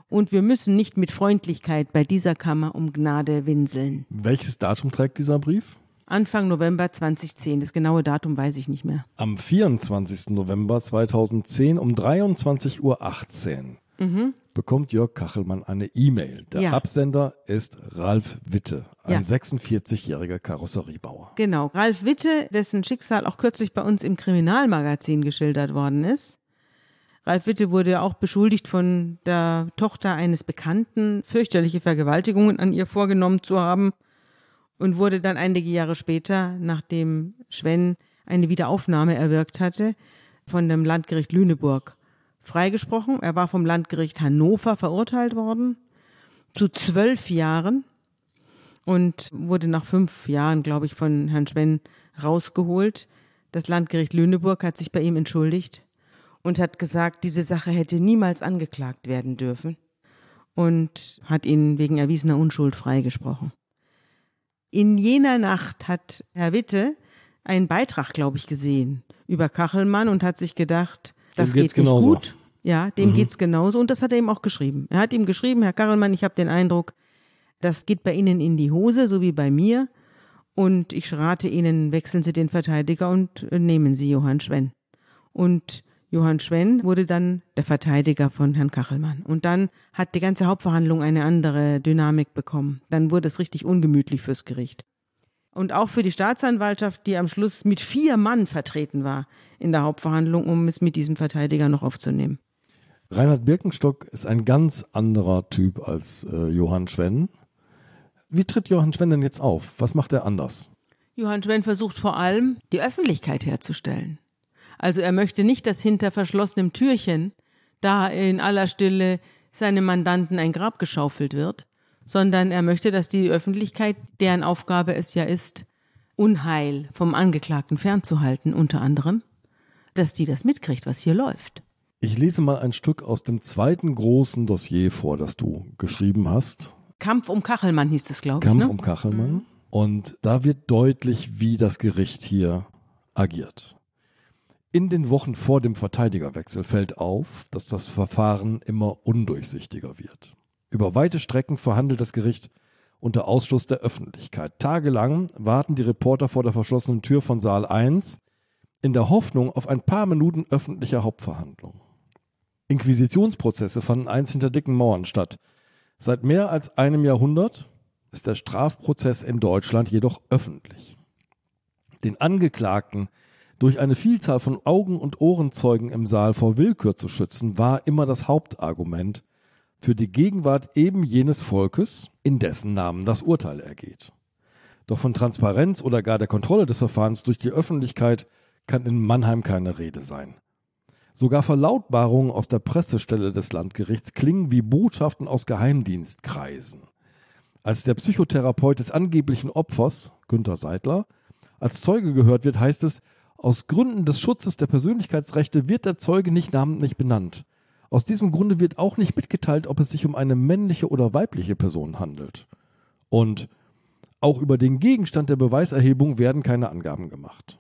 Und wir müssen nicht mit Freundlichkeit bei dieser Kammer um Gnade winseln.
Welches Datum trägt dieser Brief?
Anfang November zweitausendzehn. Das genaue Datum weiß ich nicht mehr.
Am vierundzwanzigsten November zweitausendzehn um dreiundzwanzig Uhr achtzehn mhm. bekommt Jörg Kachelmann eine E-Mail. Der ja. Absender ist Ralf Witte, ein ja. sechsundvierzigjähriger Karosseriebauer.
Genau, Ralf Witte, dessen Schicksal auch kürzlich bei uns im Kriminalmagazin geschildert worden ist. Ralf Witte wurde auch beschuldigt, von der Tochter eines Bekannten fürchterliche Vergewaltigungen an ihr vorgenommen zu haben und wurde dann einige Jahre später, nachdem Schwenn eine Wiederaufnahme erwirkt hatte, von dem Landgericht Lüneburg freigesprochen. Er war vom Landgericht Hannover verurteilt worden zu zwölf Jahren und wurde nach fünf Jahren, glaube ich, von Herrn Schwenn rausgeholt. Das Landgericht Lüneburg hat sich bei ihm entschuldigt und hat gesagt, diese Sache hätte niemals angeklagt werden dürfen und hat ihn wegen erwiesener Unschuld freigesprochen. In jener Nacht hat Herr Witte einen Beitrag, glaube ich, gesehen über Kachelmann und hat sich gedacht, das geht nicht genauso. Gut. Ja, dem mhm. geht's genauso und das hat er ihm auch geschrieben. Er hat ihm geschrieben, Herr Kachelmann, ich habe den Eindruck, das geht bei Ihnen in die Hose, so wie bei mir und ich rate Ihnen, wechseln Sie den Verteidiger und nehmen Sie Johann Schwenn. Und Johann Schwenn wurde dann der Verteidiger von Herrn Kachelmann. Und dann hat die ganze Hauptverhandlung eine andere Dynamik bekommen. Dann wurde es richtig ungemütlich fürs Gericht. Und auch für die Staatsanwaltschaft, die am Schluss mit vier Mann vertreten war in der Hauptverhandlung, um es mit diesem Verteidiger noch aufzunehmen.
Reinhard Birkenstock ist ein ganz anderer Typ als äh, Johann Schwenn. Wie tritt Johann Schwenn denn jetzt auf? Was macht er anders?
Johann Schwenn versucht vor allem, die Öffentlichkeit herzustellen. Also er möchte nicht, dass hinter verschlossenem Türchen da in aller Stille seinem Mandanten ein Grab geschaufelt wird, sondern er möchte, dass die Öffentlichkeit, deren Aufgabe es ja ist, Unheil vom Angeklagten fernzuhalten, unter anderem, dass die das mitkriegt, was hier läuft.
Ich lese mal ein Stück aus dem zweiten großen Dossier vor, das du geschrieben hast.
Kampf um Kachelmann hieß es, glaube ich.
Kampf
ne?
um Kachelmann.
Mhm.
Und da wird deutlich, wie das Gericht hier agiert. In den Wochen vor dem Verteidigerwechsel fällt auf, dass das Verfahren immer undurchsichtiger wird. Über weite Strecken verhandelt das Gericht unter Ausschluss der Öffentlichkeit. Tagelang warten die Reporter vor der verschlossenen Tür von Saal eins in der Hoffnung auf ein paar Minuten öffentlicher Hauptverhandlung. Inquisitionsprozesse fanden einst hinter dicken Mauern statt. Seit mehr als einem Jahrhundert ist der Strafprozess in Deutschland jedoch öffentlich. Den Angeklagten durch eine Vielzahl von Augen- und Ohrenzeugen im Saal vor Willkür zu schützen, war immer das Hauptargument für die Gegenwart eben jenes Volkes, in dessen Namen das Urteil ergeht. Doch von Transparenz oder gar der Kontrolle des Verfahrens durch die Öffentlichkeit kann in Mannheim keine Rede sein. Sogar Verlautbarungen aus der Pressestelle des Landgerichts klingen wie Botschaften aus Geheimdienstkreisen. Als der Psychotherapeut des angeblichen Opfers, Günther Seidler, als Zeuge gehört wird, heißt es, aus Gründen des Schutzes der Persönlichkeitsrechte wird der Zeuge nicht namentlich benannt. Aus diesem Grunde wird auch nicht mitgeteilt, ob es sich um eine männliche oder weibliche Person handelt. Und auch über den Gegenstand der Beweiserhebung werden keine Angaben gemacht.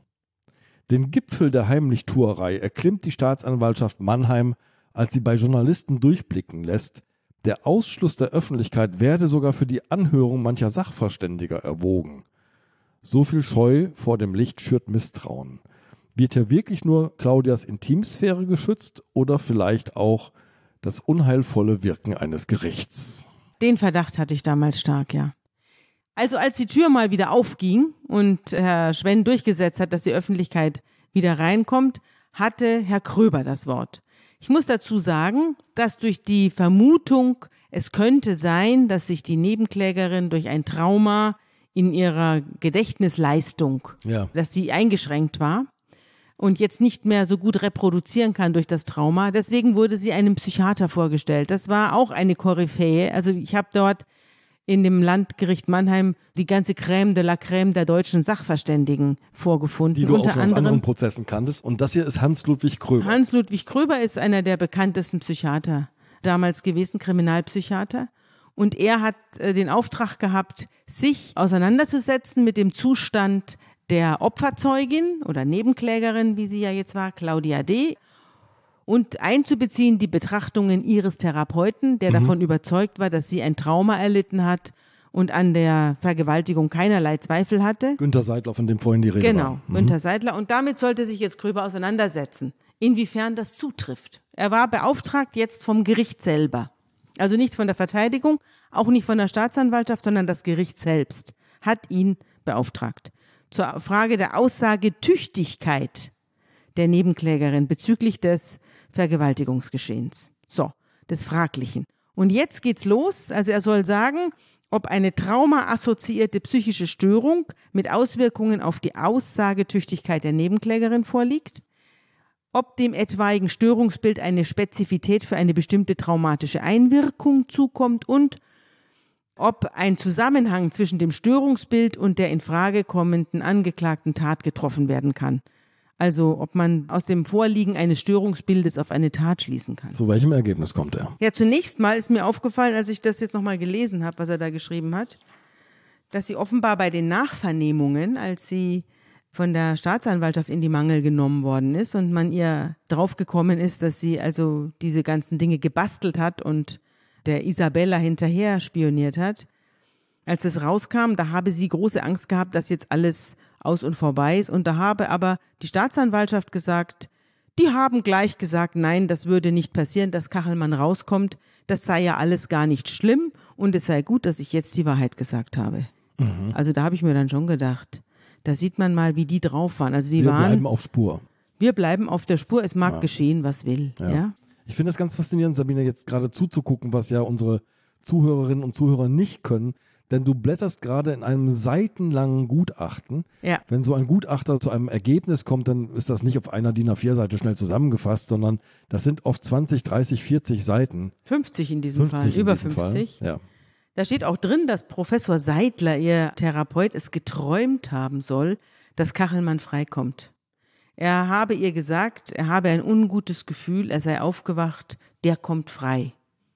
Den Gipfel der Heimlichtuerei erklimmt die Staatsanwaltschaft Mannheim, als sie bei Journalisten durchblicken lässt, der Ausschluss der Öffentlichkeit werde sogar für die Anhörung mancher Sachverständiger erwogen. So viel Scheu vor dem Licht schürt Misstrauen. Wird hier wirklich nur Claudias Intimsphäre geschützt oder vielleicht auch das unheilvolle Wirken eines Gerichts?
Den Verdacht hatte ich damals stark, ja. Also als die Tür mal wieder aufging und Herr Schwenn durchgesetzt hat, dass die Öffentlichkeit wieder reinkommt, hatte Herr Kröber das Wort. Ich muss dazu sagen, dass durch die Vermutung, es könnte sein, dass sich die Nebenklägerin durch ein Trauma in ihrer Gedächtnisleistung, ja. dass die eingeschränkt war und jetzt nicht mehr so gut reproduzieren kann durch das Trauma. Deswegen wurde sie einem Psychiater vorgestellt. Das war auch eine Koryphäe. Also ich habe dort in dem Landgericht Mannheim die ganze Crème de la Crème der deutschen Sachverständigen vorgefunden.
Die du
Unter
auch schon aus anderen Prozessen kanntest. Und das hier ist Hans-Ludwig Kröber.
Hans-Ludwig Kröber ist einer der bekanntesten Psychiater damals gewesen, Kriminalpsychiater. Und er hat äh, den Auftrag gehabt, sich auseinanderzusetzen mit dem Zustand der Opferzeugin oder Nebenklägerin, wie sie ja jetzt war, Claudia D., Und einzubeziehen die Betrachtungen ihres Therapeuten, der mhm. davon überzeugt war, dass sie ein Trauma erlitten hat und an der Vergewaltigung keinerlei Zweifel hatte.
Günter Seidler, von dem vorhin die Rede
genau,
war.
Genau, mhm. Günter Seidler. Und damit sollte sich jetzt Gröber auseinandersetzen, inwiefern das zutrifft. Er war beauftragt jetzt vom Gericht selber. Also nicht von der Verteidigung, auch nicht von der Staatsanwaltschaft, sondern das Gericht selbst hat ihn beauftragt. Zur Frage der Aussagetüchtigkeit der Nebenklägerin bezüglich des Vergewaltigungsgeschehens. So, des Fraglichen. Und jetzt geht's los. Also er soll sagen, ob eine traumaassoziierte psychische Störung mit Auswirkungen auf die Aussagetüchtigkeit der Nebenklägerin vorliegt, ob dem etwaigen Störungsbild eine Spezifität für eine bestimmte traumatische Einwirkung zukommt und ob ein Zusammenhang zwischen dem Störungsbild und der in Frage kommenden angeklagten Tat getroffen werden kann. Also ob man aus dem Vorliegen eines Störungsbildes auf eine Tat schließen kann.
Zu welchem Ergebnis kommt er?
Ja, zunächst mal ist mir aufgefallen, als ich das jetzt nochmal gelesen habe, was er da geschrieben hat, dass sie offenbar bei den Nachvernehmungen, als sie von der Staatsanwaltschaft in die Mangel genommen worden ist und man ihr draufgekommen ist, dass sie also diese ganzen Dinge gebastelt hat und der Isabella hinterher spioniert hat. Als es rauskam, da habe sie große Angst gehabt, dass jetzt alles aus und vorbei ist. Und da habe aber die Staatsanwaltschaft gesagt, die haben gleich gesagt, nein, das würde nicht passieren, dass Kachelmann rauskommt. Das sei ja alles gar nicht schlimm und es sei gut, dass ich jetzt die Wahrheit gesagt habe. Mhm. Also da habe ich mir dann schon gedacht, da sieht man mal, wie die drauf waren. Also die
wir
waren,
bleiben auf Spur.
Wir bleiben auf der Spur, es mag
ja.
geschehen, was will. Ja. Ja?
Ich finde es ganz faszinierend, Sabine, jetzt gerade zuzugucken, was ja unsere Zuhörerinnen und Zuhörer nicht können. Denn du blätterst gerade in einem seitenlangen Gutachten.
Ja.
Wenn so ein Gutachter zu einem Ergebnis kommt, dann ist das nicht auf einer D I N A vier Seite schnell zusammengefasst, sondern das sind oft zwanzig, dreißig, vierzig Seiten.
fünfzig in diesem Fall, über fünfzig.
Fall. Ja.
Da steht auch drin, dass Professor Seidler, ihr Therapeut, es geträumt haben soll, dass Kachelmann freikommt. Er habe ihr gesagt, er habe ein ungutes Gefühl, er sei aufgewacht, der kommt frei.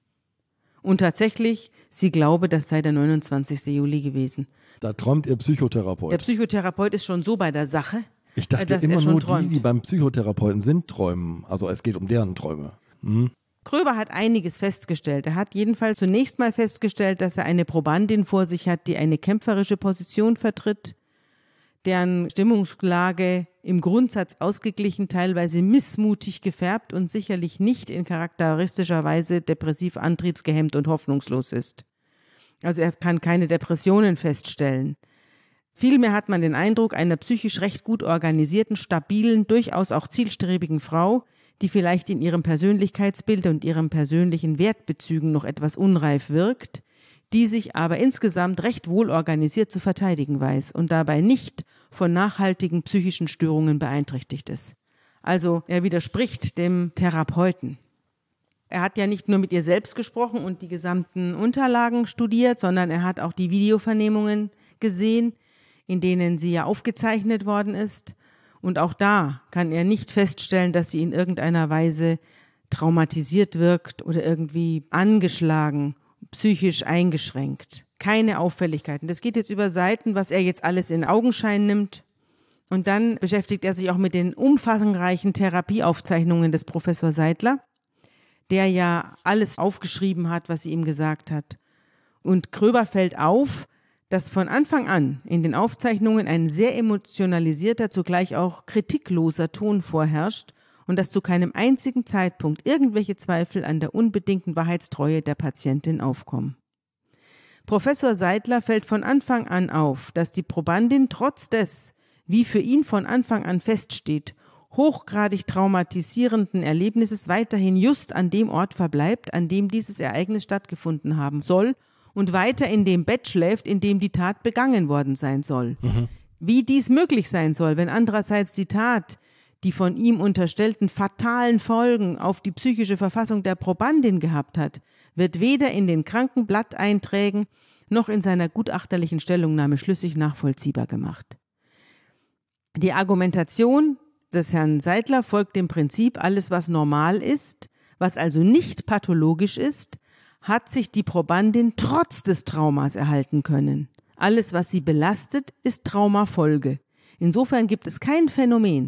Und tatsächlich, sie glaube, das sei der neunundzwanzigster Juli gewesen.
Da träumt ihr Psychotherapeut.
Der Psychotherapeut ist schon so bei der Sache,
ich dachte
dass
immer
er schon
nur
träumt.
Die, die beim Psychotherapeuten sind, träumen. Also es geht um deren Träume. Hm?
Gröber hat einiges festgestellt. Er hat jedenfalls zunächst mal festgestellt, dass er eine Probandin vor sich hat, die eine kämpferische Position vertritt, deren Stimmungslage im Grundsatz ausgeglichen, teilweise missmutig gefärbt und sicherlich nicht in charakteristischer Weise depressiv, antriebsgehemmt und hoffnungslos ist. Also er kann keine Depressionen feststellen. Vielmehr hat man den Eindruck einer psychisch recht gut organisierten, stabilen, durchaus auch zielstrebigen Frau, die vielleicht in ihrem Persönlichkeitsbild und ihren persönlichen Wertbezügen noch etwas unreif wirkt, die sich aber insgesamt recht wohl organisiert zu verteidigen weiß und dabei nicht von nachhaltigen psychischen Störungen beeinträchtigt ist. Also er widerspricht dem Therapeuten. Er hat ja nicht nur mit ihr selbst gesprochen und die gesamten Unterlagen studiert, sondern er hat auch die Videovernehmungen gesehen, in denen sie ja aufgezeichnet worden ist. Und auch da kann er nicht feststellen, dass sie in irgendeiner Weise traumatisiert wirkt oder irgendwie angeschlagen, psychisch eingeschränkt. Keine Auffälligkeiten. Das geht jetzt über Seiten, was er jetzt alles in Augenschein nimmt. Und dann beschäftigt er sich auch mit den umfangreichen Therapieaufzeichnungen des Professor Seidler, der ja alles aufgeschrieben hat, was sie ihm gesagt hat. Und Gröber fällt auf, dass von Anfang an in den Aufzeichnungen ein sehr emotionalisierter, zugleich auch kritikloser Ton vorherrscht und dass zu keinem einzigen Zeitpunkt irgendwelche Zweifel an der unbedingten Wahrheitstreue der Patientin aufkommen. Professor Seidler fällt von Anfang an auf, dass die Probandin trotz des, wie für ihn von Anfang an feststeht, hochgradig traumatisierenden Erlebnisses weiterhin just an dem Ort verbleibt, an dem dieses Ereignis stattgefunden haben soll und weiter in dem Bett schläft, in dem die Tat begangen worden sein soll. Mhm. Wie dies möglich sein soll, wenn andererseits die Tat die von ihm unterstellten fatalen Folgen auf die psychische Verfassung der Probandin gehabt hat, wird weder in den Krankenblatteinträgen noch in seiner gutachterlichen Stellungnahme schlüssig nachvollziehbar gemacht. Die Argumentation des Herrn Seidler folgt dem Prinzip, alles was normal ist, was also nicht pathologisch ist, hat sich die Probandin trotz des Traumas erhalten können. Alles, was sie belastet, ist Traumafolge. Insofern gibt es kein Phänomen,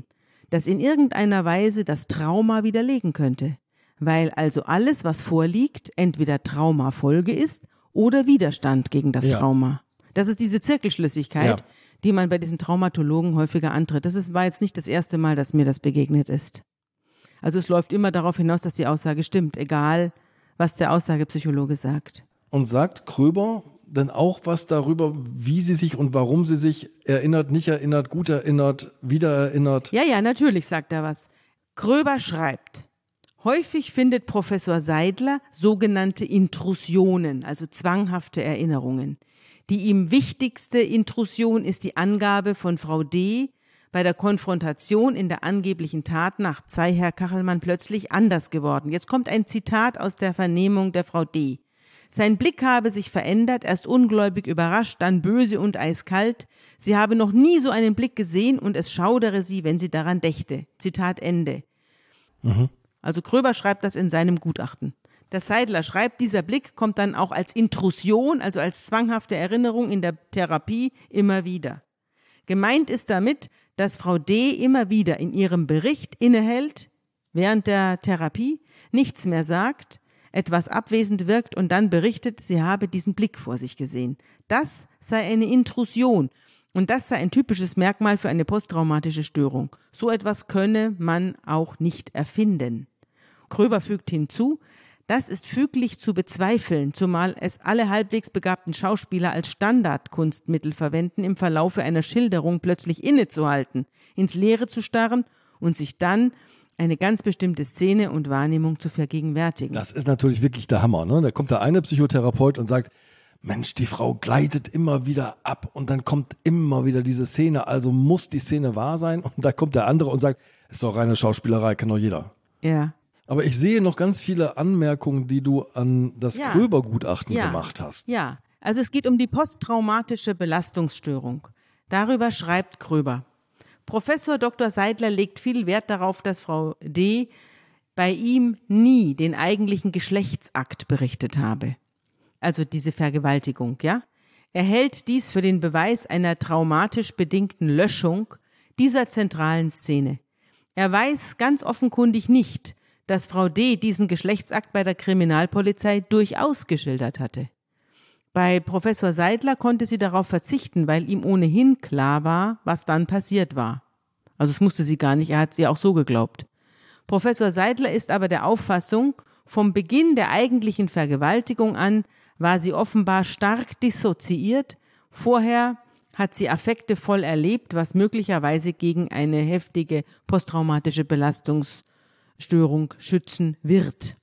das in irgendeiner Weise das Trauma widerlegen könnte, weil also alles, was vorliegt, entweder Traumafolge ist oder Widerstand gegen das
Ja.
Trauma. Das ist diese Zirkelschlüssigkeit,
Ja.
die man bei diesen Traumatologen häufiger antritt. Das ist, war jetzt nicht das erste Mal, dass mir das begegnet ist. Also es läuft immer darauf hinaus, dass die Aussage stimmt, egal was der Aussagepsychologe sagt.
Und sagt Kröber denn auch was darüber, wie sie sich und warum sie sich erinnert, nicht erinnert, gut erinnert, wieder erinnert?
Ja, ja, natürlich sagt er was. Kröber schreibt, häufig findet Professor Seidler sogenannte Intrusionen, also zwanghafte Erinnerungen. Die ihm wichtigste Intrusion ist die Angabe von Frau D. bei der Konfrontation in der angeblichen Tatnacht sei Herr Kachelmann plötzlich anders geworden. Jetzt kommt ein Zitat aus der Vernehmung der Frau D. Sein Blick habe sich verändert, erst ungläubig überrascht, dann böse und eiskalt. Sie habe noch nie so einen Blick gesehen und es schaudere sie, wenn sie daran dächte. Zitat Ende.
Mhm.
Also Kröber schreibt das in seinem Gutachten. Der Seidler schreibt, dieser Blick kommt dann auch als Intrusion, also als zwanghafte Erinnerung in der Therapie immer wieder. Gemeint ist damit, dass Frau D. immer wieder in ihrem Bericht innehält, während der Therapie, nichts mehr sagt, etwas abwesend wirkt und dann berichtet, sie habe diesen Blick vor sich gesehen. Das sei eine Intrusion und das sei ein typisches Merkmal für eine posttraumatische Störung. So etwas könne man auch nicht erfinden. Kröber fügt hinzu, das ist füglich zu bezweifeln, zumal es alle halbwegs begabten Schauspieler als Standardkunstmittel verwenden, im Verlaufe einer Schilderung plötzlich innezuhalten, ins Leere zu starren und sich dann eine ganz bestimmte Szene und Wahrnehmung zu vergegenwärtigen.
Das ist natürlich wirklich der Hammer, ne? Da kommt der eine Psychotherapeut und sagt, Mensch, die Frau gleitet immer wieder ab und dann kommt immer wieder diese Szene, also muss die Szene wahr sein. Und da kommt der andere und sagt, ist doch reine Schauspielerei, kann doch jeder.
Ja.
Aber ich sehe noch ganz viele Anmerkungen, die du an das
Ja.
Kröber-Gutachten
Ja.
gemacht hast.
Ja, also es geht um die posttraumatische Belastungsstörung. Darüber schreibt Kröber. Professor Doktor Seidler legt viel Wert darauf, dass Frau D. bei ihm nie den eigentlichen Geschlechtsakt berichtet habe. Also diese Vergewaltigung, ja? Er hält dies für den Beweis einer traumatisch bedingten Löschung dieser zentralen Szene. Er weiß ganz offenkundig nicht, dass Frau D. diesen Geschlechtsakt bei der Kriminalpolizei durchaus geschildert hatte. Bei Professor Seidler konnte sie darauf verzichten, weil ihm ohnehin klar war, was dann passiert war. Also es musste sie gar nicht, er hat sie auch so geglaubt. Professor Seidler ist aber der Auffassung, vom Beginn der eigentlichen Vergewaltigung an war sie offenbar stark dissoziiert. Vorher hat sie Affekte voll erlebt, was möglicherweise gegen eine heftige posttraumatische Belastungsstörung schützen wird.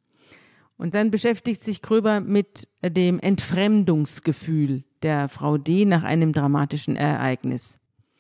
Und dann beschäftigt sich Kröber mit dem Entfremdungsgefühl der Frau D. nach einem dramatischen Ereignis.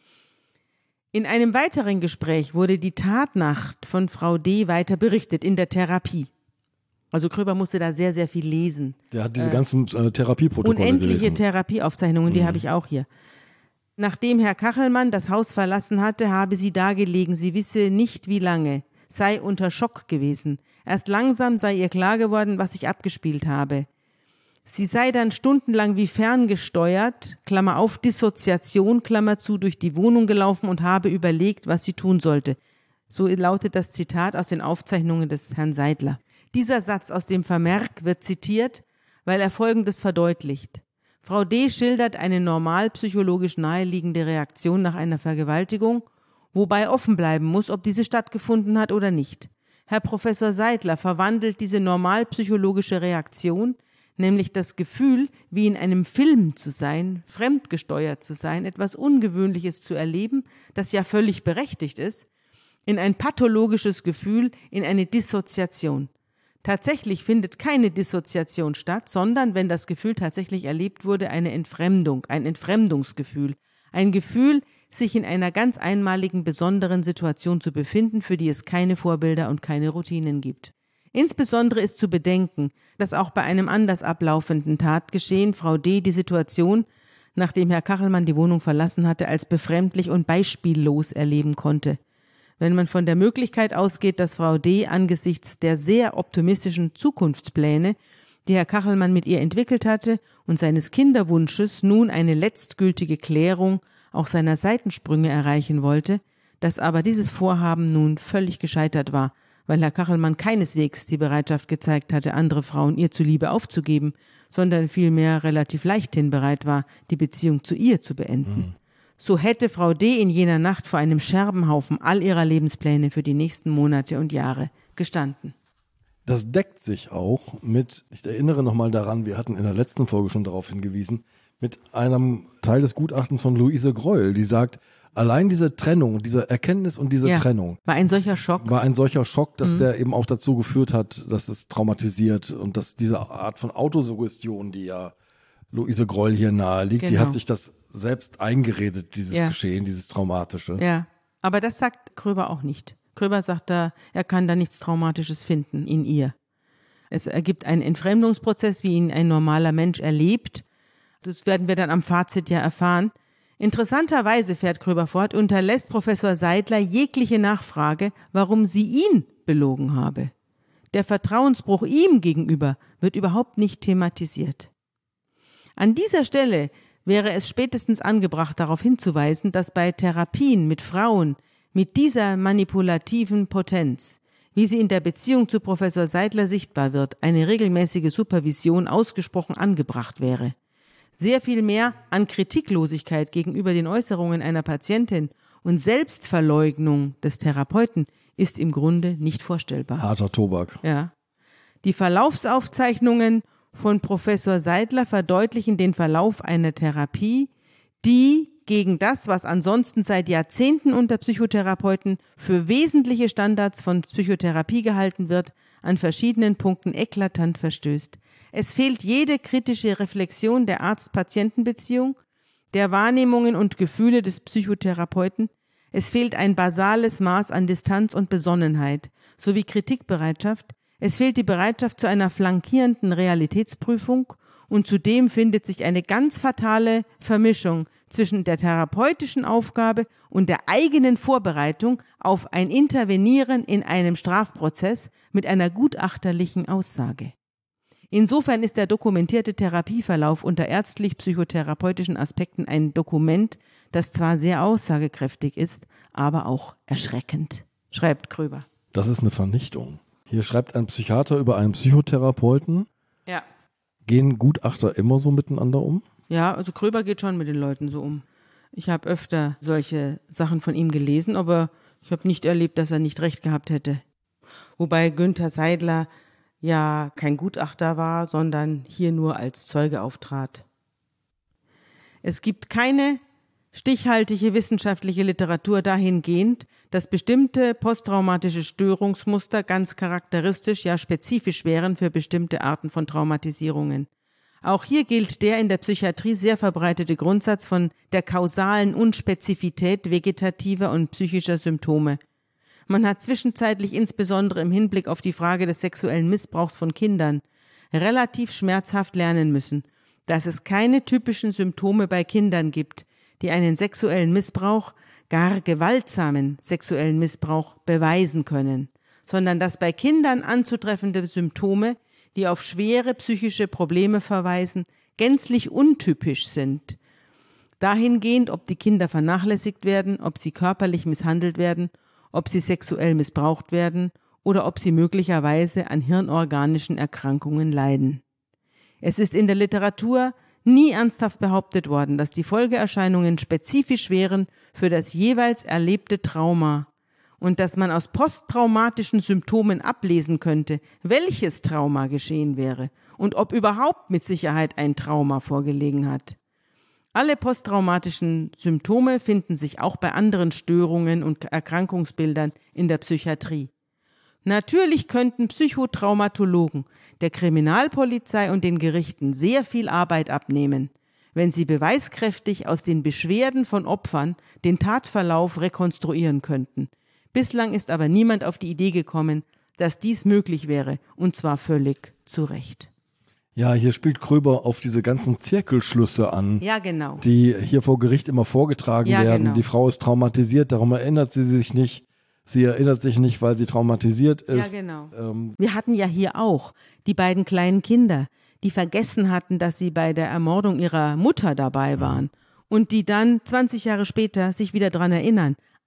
In einem weiteren Gespräch wurde die Tatnacht von Frau D. weiter berichtet in der Therapie. Also Kröber musste da sehr, sehr viel lesen.
Der hat diese ganzen äh, Therapieprotokolle
Unendliche
gelesen.
Therapieaufzeichnungen, die
Mhm.
habe ich auch hier. Nachdem Herr Kachelmann das Haus verlassen hatte, habe sie dagelegen, sie wisse nicht wie lange, sei unter Schock gewesen. Erst langsam sei ihr klar geworden, was sich abgespielt habe. Sie sei dann stundenlang wie ferngesteuert, Klammer auf, Dissoziation, Klammer zu, durch die Wohnung gelaufen und habe überlegt, was sie tun sollte. So lautet das Zitat aus den Aufzeichnungen des Herrn Seidler. Dieser Satz aus dem Vermerk wird zitiert, weil er Folgendes verdeutlicht. Frau D. schildert eine normal psychologisch naheliegende Reaktion nach einer Vergewaltigung, wobei offen bleiben muss, ob diese stattgefunden hat oder nicht. Herr Professor Seidler verwandelt diese normal psychologische Reaktion, nämlich das Gefühl, wie in einem Film zu sein, fremdgesteuert zu sein, etwas Ungewöhnliches zu erleben, das ja völlig berechtigt ist, in ein pathologisches Gefühl, in eine Dissoziation. Tatsächlich findet keine Dissoziation statt, sondern, wenn das Gefühl tatsächlich erlebt wurde, eine Entfremdung, ein Entfremdungsgefühl. Ein Gefühl, sich in einer ganz einmaligen, besonderen Situation zu befinden, für die es keine Vorbilder und keine Routinen gibt. Insbesondere ist zu bedenken, dass auch bei einem anders ablaufenden Tatgeschehen Frau D. die Situation, nachdem Herr Kachelmann die Wohnung verlassen hatte, als befremdlich und beispiellos erleben konnte. Wenn man von der Möglichkeit ausgeht, dass Frau D. angesichts der sehr optimistischen Zukunftspläne, die Herr Kachelmann mit ihr entwickelt hatte, und seines Kinderwunsches nun eine letztgültige Klärung auch seiner Seitensprünge erreichen wollte, dass aber dieses Vorhaben nun völlig gescheitert war, weil Herr Kachelmann keineswegs die Bereitschaft gezeigt hatte, andere Frauen ihr zuliebe aufzugeben, sondern vielmehr relativ leichthin bereit war, die Beziehung zu ihr zu beenden. Mhm. So hätte Frau D. in jener Nacht vor einem Scherbenhaufen all ihrer Lebenspläne für die nächsten Monate und Jahre gestanden.
Das deckt sich auch mit, ich erinnere nochmal daran, wir hatten in der letzten Folge schon darauf hingewiesen, mit einem Teil des Gutachtens von Luise Greuel, die sagt, allein diese Trennung, diese Erkenntnis und diese
ja,
Trennung
war ein solcher Schock.
War ein solcher Schock, dass
mhm.
der eben auch dazu geführt hat, dass es traumatisiert und dass diese Art von Autosuggestion, die ja Luise Greuel hier nahe liegt, genau. die hat sich das selbst eingeredet, dieses ja. Geschehen, dieses Traumatische.
Ja, aber das sagt Gröber auch nicht. Gröber sagt da, er kann da nichts Traumatisches finden in ihr. Es ergibt einen Entfremdungsprozess, wie ihn ein normaler Mensch erlebt. Das werden wir dann am Fazit ja erfahren. Interessanterweise, fährt Gröber fort, unterlässt Professor Seidler jegliche Nachfrage, warum sie ihn belogen habe. Der Vertrauensbruch ihm gegenüber wird überhaupt nicht thematisiert. An dieser Stelle wäre es spätestens angebracht, darauf hinzuweisen, dass bei Therapien mit Frauen mit dieser manipulativen Potenz, wie sie in der Beziehung zu Professor Seidler sichtbar wird, eine regelmäßige Supervision ausgesprochen angebracht wäre. Sehr viel mehr an Kritiklosigkeit gegenüber den Äußerungen einer Patientin und Selbstverleugnung des Therapeuten ist im Grunde nicht vorstellbar.
Harter Tobak.
Ja. Die Verlaufsaufzeichnungen von Professor Seidler verdeutlichen den Verlauf einer Therapie, die gegen das, was ansonsten seit Jahrzehnten unter Psychotherapeuten für wesentliche Standards von Psychotherapie gehalten wird, an verschiedenen Punkten eklatant verstößt. Es fehlt jede kritische Reflexion der Arzt-Patienten-Beziehung, der Wahrnehmungen und Gefühle des Psychotherapeuten. Es fehlt ein basales Maß an Distanz und Besonnenheit sowie Kritikbereitschaft. Es fehlt die Bereitschaft zu einer flankierenden Realitätsprüfung und zudem findet sich eine ganz fatale Vermischung zwischen der therapeutischen Aufgabe und der eigenen Vorbereitung auf ein Intervenieren in einem Strafprozess mit einer gutachterlichen Aussage. Insofern ist der dokumentierte Therapieverlauf unter ärztlich-psychotherapeutischen Aspekten ein Dokument, das zwar sehr aussagekräftig ist, aber auch erschreckend, schreibt Gröber.
Das ist eine Vernichtung. Hier schreibt ein Psychiater über einen Psychotherapeuten.
Ja.
Gehen Gutachter immer so miteinander um?
Ja, also Gröber geht schon mit den Leuten so um. Ich habe öfter solche Sachen von ihm gelesen, aber ich habe nicht erlebt, dass er nicht recht gehabt hätte. Wobei Günther Seidler ja kein Gutachter war, sondern hier nur als Zeuge auftrat. Es gibt keine stichhaltige wissenschaftliche Literatur dahingehend, dass bestimmte posttraumatische Störungsmuster ganz charakteristisch, ja spezifisch wären für bestimmte Arten von Traumatisierungen. Auch hier gilt der in der Psychiatrie sehr verbreitete Grundsatz von der kausalen Unspezifität vegetativer und psychischer Symptome. Man hat zwischenzeitlich insbesondere im Hinblick auf die Frage des sexuellen Missbrauchs von Kindern relativ schmerzhaft lernen müssen, dass es keine typischen Symptome bei Kindern gibt, die einen sexuellen Missbrauch, gar gewaltsamen sexuellen Missbrauch beweisen können, sondern dass bei Kindern anzutreffende Symptome, die auf schwere psychische Probleme verweisen, gänzlich untypisch sind. Dahingehend, ob die Kinder vernachlässigt werden, ob sie körperlich misshandelt werden, ob sie sexuell missbraucht werden oder ob sie möglicherweise an hirnorganischen Erkrankungen leiden. Es ist in der Literatur nie ernsthaft behauptet worden, dass die Folgeerscheinungen spezifisch wären für das jeweils erlebte Trauma und dass man aus posttraumatischen Symptomen ablesen könnte, welches Trauma geschehen wäre und ob überhaupt mit Sicherheit ein Trauma vorgelegen hat. Alle posttraumatischen Symptome finden sich auch bei anderen Störungen und Erkrankungsbildern in der Psychiatrie. Natürlich könnten Psychotraumatologen der Kriminalpolizei und den Gerichten sehr viel Arbeit abnehmen, wenn sie beweiskräftig aus den Beschwerden von Opfern den Tatverlauf rekonstruieren könnten. Bislang ist aber niemand auf die Idee gekommen, dass dies möglich wäre, und zwar völlig zu Recht.
Ja, hier spielt Gröber auf diese ganzen Zirkelschlüsse an,
ja, genau.
die hier vor Gericht immer vorgetragen
ja,
werden.
Genau.
Die Frau ist traumatisiert, darum erinnert sie sich nicht. Sie erinnert sich nicht, weil sie traumatisiert ist.
Ja, genau.
Ähm,
Wir hatten ja hier auch die beiden kleinen Kinder, die vergessen hatten, dass sie bei der Ermordung ihrer Mutter dabei waren und die dann zwanzig Jahre später sich wieder daran erinnern.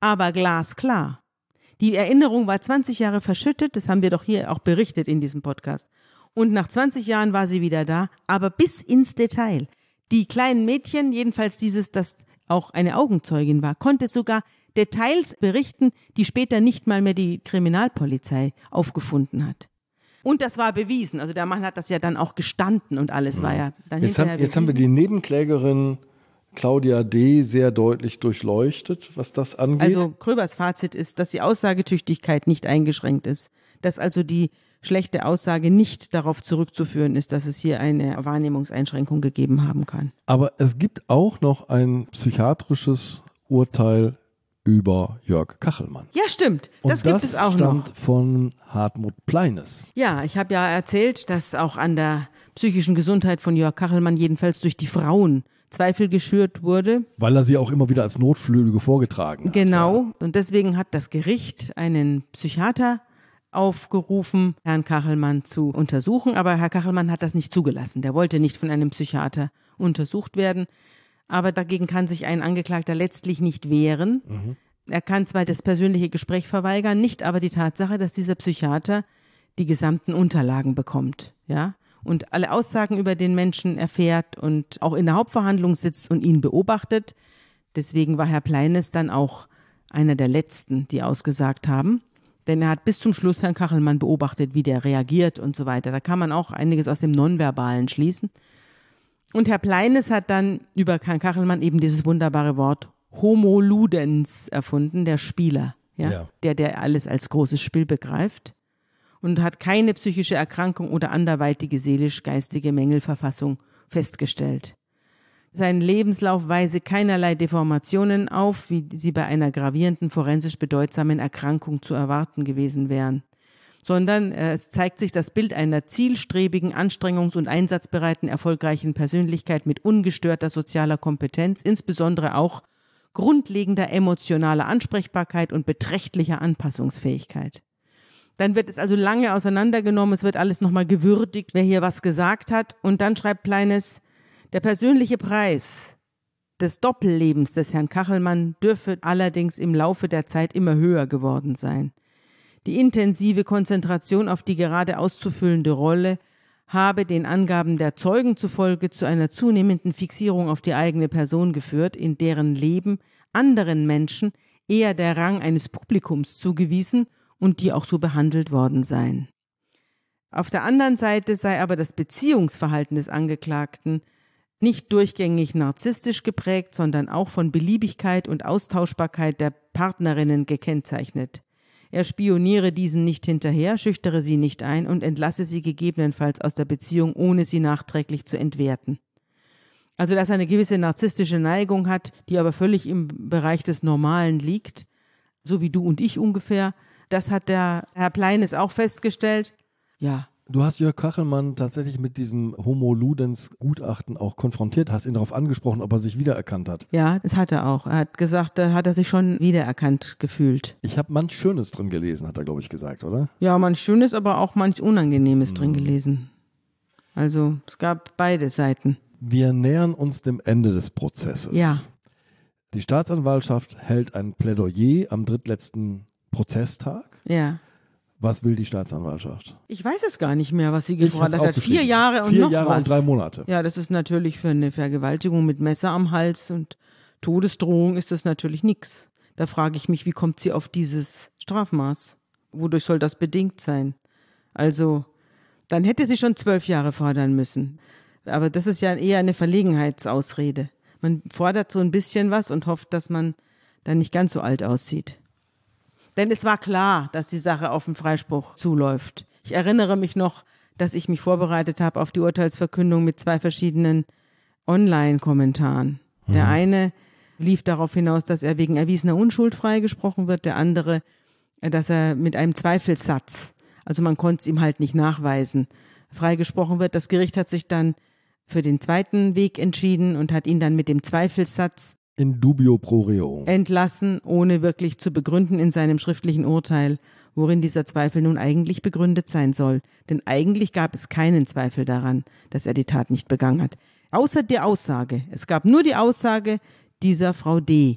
aber glasklar. Die Erinnerung war zwanzig Jahre verschüttet, das haben wir doch hier auch berichtet in diesem Podcast. Und nach zwanzig Jahren war sie wieder da, aber bis ins Detail. Die kleinen Mädchen, jedenfalls dieses, das auch eine Augenzeugin war, konnte sogar Details berichten, die später nicht mal mehr die Kriminalpolizei aufgefunden hat. Und das war bewiesen, also der Mann hat das ja dann auch gestanden und alles war ja dann
Jetzt,
hinterher
haben, jetzt
bewiesen.
haben wir die Nebenklägerin Claudia D. sehr deutlich durchleuchtet, was das angeht.
Also Kröbers Fazit ist, dass die Aussagetüchtigkeit nicht eingeschränkt ist, dass also die schlechte Aussage nicht darauf zurückzuführen ist, dass es hier eine Wahrnehmungseinschränkung gegeben haben kann.
Aber es gibt auch noch ein psychiatrisches Urteil über Jörg Kachelmann.
Ja, stimmt. Das,
Und
gibt es auch
das stammt
noch.
von Hartmut Pleines.
Ja, ich habe ja erzählt, dass auch an der psychischen Gesundheit von Jörg Kachelmann jedenfalls durch die Frauen Zweifel geschürt wurde.
Weil er sie auch immer wieder als Notflüge vorgetragen hat.
Genau.
Ja.
Und deswegen hat das Gericht einen Psychiater aufgerufen, Herrn Kachelmann zu untersuchen. Aber Herr Kachelmann hat das nicht zugelassen. Der wollte nicht von einem Psychiater untersucht werden. Aber dagegen kann sich ein Angeklagter letztlich nicht wehren. Mhm. Er kann zwar das persönliche Gespräch verweigern, nicht aber die Tatsache, dass dieser Psychiater die gesamten Unterlagen bekommt, ja, und alle Aussagen über den Menschen erfährt und auch in der Hauptverhandlung sitzt und ihn beobachtet. Deswegen war Herr Pleines dann auch einer der Letzten, die ausgesagt haben. Denn er hat bis zum Schluss Herrn Kachelmann beobachtet, wie der reagiert und so weiter. Da kann man auch einiges aus dem Nonverbalen schließen. Und Herr Pleines hat dann über Herrn Kachelmann eben dieses wunderbare Wort Homo ludens erfunden, der Spieler, ja? Ja. Der, der alles als großes Spiel begreift. Und hat keine psychische Erkrankung oder anderweitige seelisch-geistige Mängelverfassung festgestellt. Sein Lebenslauf weise keinerlei Deformationen auf, wie sie bei einer gravierenden, forensisch bedeutsamen Erkrankung zu erwarten gewesen wären, sondern es zeigt sich das Bild einer zielstrebigen, anstrengungs- und einsatzbereiten, erfolgreichen Persönlichkeit mit ungestörter sozialer Kompetenz, insbesondere auch grundlegender emotionaler Ansprechbarkeit und beträchtlicher Anpassungsfähigkeit. Dann wird es also lange auseinandergenommen, es wird alles nochmal gewürdigt, wer hier was gesagt hat. Und dann schreibt Pleines, der persönliche Preis des Doppellebens des Herrn Kachelmann dürfe allerdings im Laufe der Zeit immer höher geworden sein. Die intensive Konzentration auf die gerade auszufüllende Rolle habe den Angaben der Zeugen zufolge zu einer zunehmenden Fixierung auf die eigene Person geführt, in deren Leben anderen Menschen eher der Rang eines Publikums zugewiesen und die auch so behandelt worden seien. Auf der anderen Seite sei aber das Beziehungsverhalten des Angeklagten nicht durchgängig narzisstisch geprägt, sondern auch von Beliebigkeit und Austauschbarkeit der Partnerinnen gekennzeichnet. Er spioniere diesen nicht hinterher, schüchtere sie nicht ein und entlasse sie gegebenenfalls aus der Beziehung, ohne sie nachträglich zu entwerten. Also, dass er eine gewisse narzisstische Neigung hat, die aber völlig im Bereich des Normalen liegt, so wie du und ich ungefähr, das hat der Herr Pleines auch festgestellt. Ja.
Du hast Jörg Kachelmann tatsächlich mit diesem Homo Ludens Gutachten auch konfrontiert, hast ihn darauf angesprochen, ob er sich wiedererkannt hat.
Ja, das hat er auch. Er hat gesagt, da hat er sich schon wiedererkannt gefühlt.
Ich habe manch Schönes drin gelesen, hat er, glaube ich, gesagt, oder?
Ja, manch Schönes, aber auch manch Unangenehmes hm. drin gelesen. Also es gab beide Seiten.
Wir nähern uns dem Ende des Prozesses.
Ja.
Die Staatsanwaltschaft hält ein Plädoyer am drittletzten Prozesstag.
Ja.
Was will die Staatsanwaltschaft?
Ich weiß es gar nicht mehr, was sie gefordert hat. Vier
geschrieben.
Jahre und
Vier
noch
Jahre
was.
und drei Monate.
Ja, das ist natürlich für eine Vergewaltigung mit Messer am Hals und Todesdrohung ist das natürlich nichts. Da frage ich mich, wie kommt sie auf dieses Strafmaß? Wodurch soll das bedingt sein? Also, dann hätte sie schon zwölf Jahre fordern müssen. Aber das ist ja eher eine Verlegenheitsausrede. Man fordert so ein bisschen was und hofft, dass man dann nicht ganz so alt aussieht. Denn es war klar, dass die Sache auf den Freispruch zuläuft. Ich erinnere mich noch, dass ich mich vorbereitet habe auf die Urteilsverkündung mit zwei verschiedenen Online-Kommentaren. Mhm. Der eine lief darauf hinaus, dass er wegen erwiesener Unschuld freigesprochen wird, der andere, dass er mit einem Zweifelssatz, also man konnte es ihm halt nicht nachweisen, freigesprochen wird. Das Gericht hat sich dann für den zweiten Weg entschieden und hat ihn dann mit dem Zweifelssatz
in dubio pro reo
entlassen, ohne wirklich zu begründen in seinem schriftlichen Urteil, worin dieser Zweifel nun eigentlich begründet sein soll. Denn eigentlich gab es keinen Zweifel daran, dass er die Tat nicht begangen hat. Außer der Aussage. Es gab nur die Aussage dieser Frau D.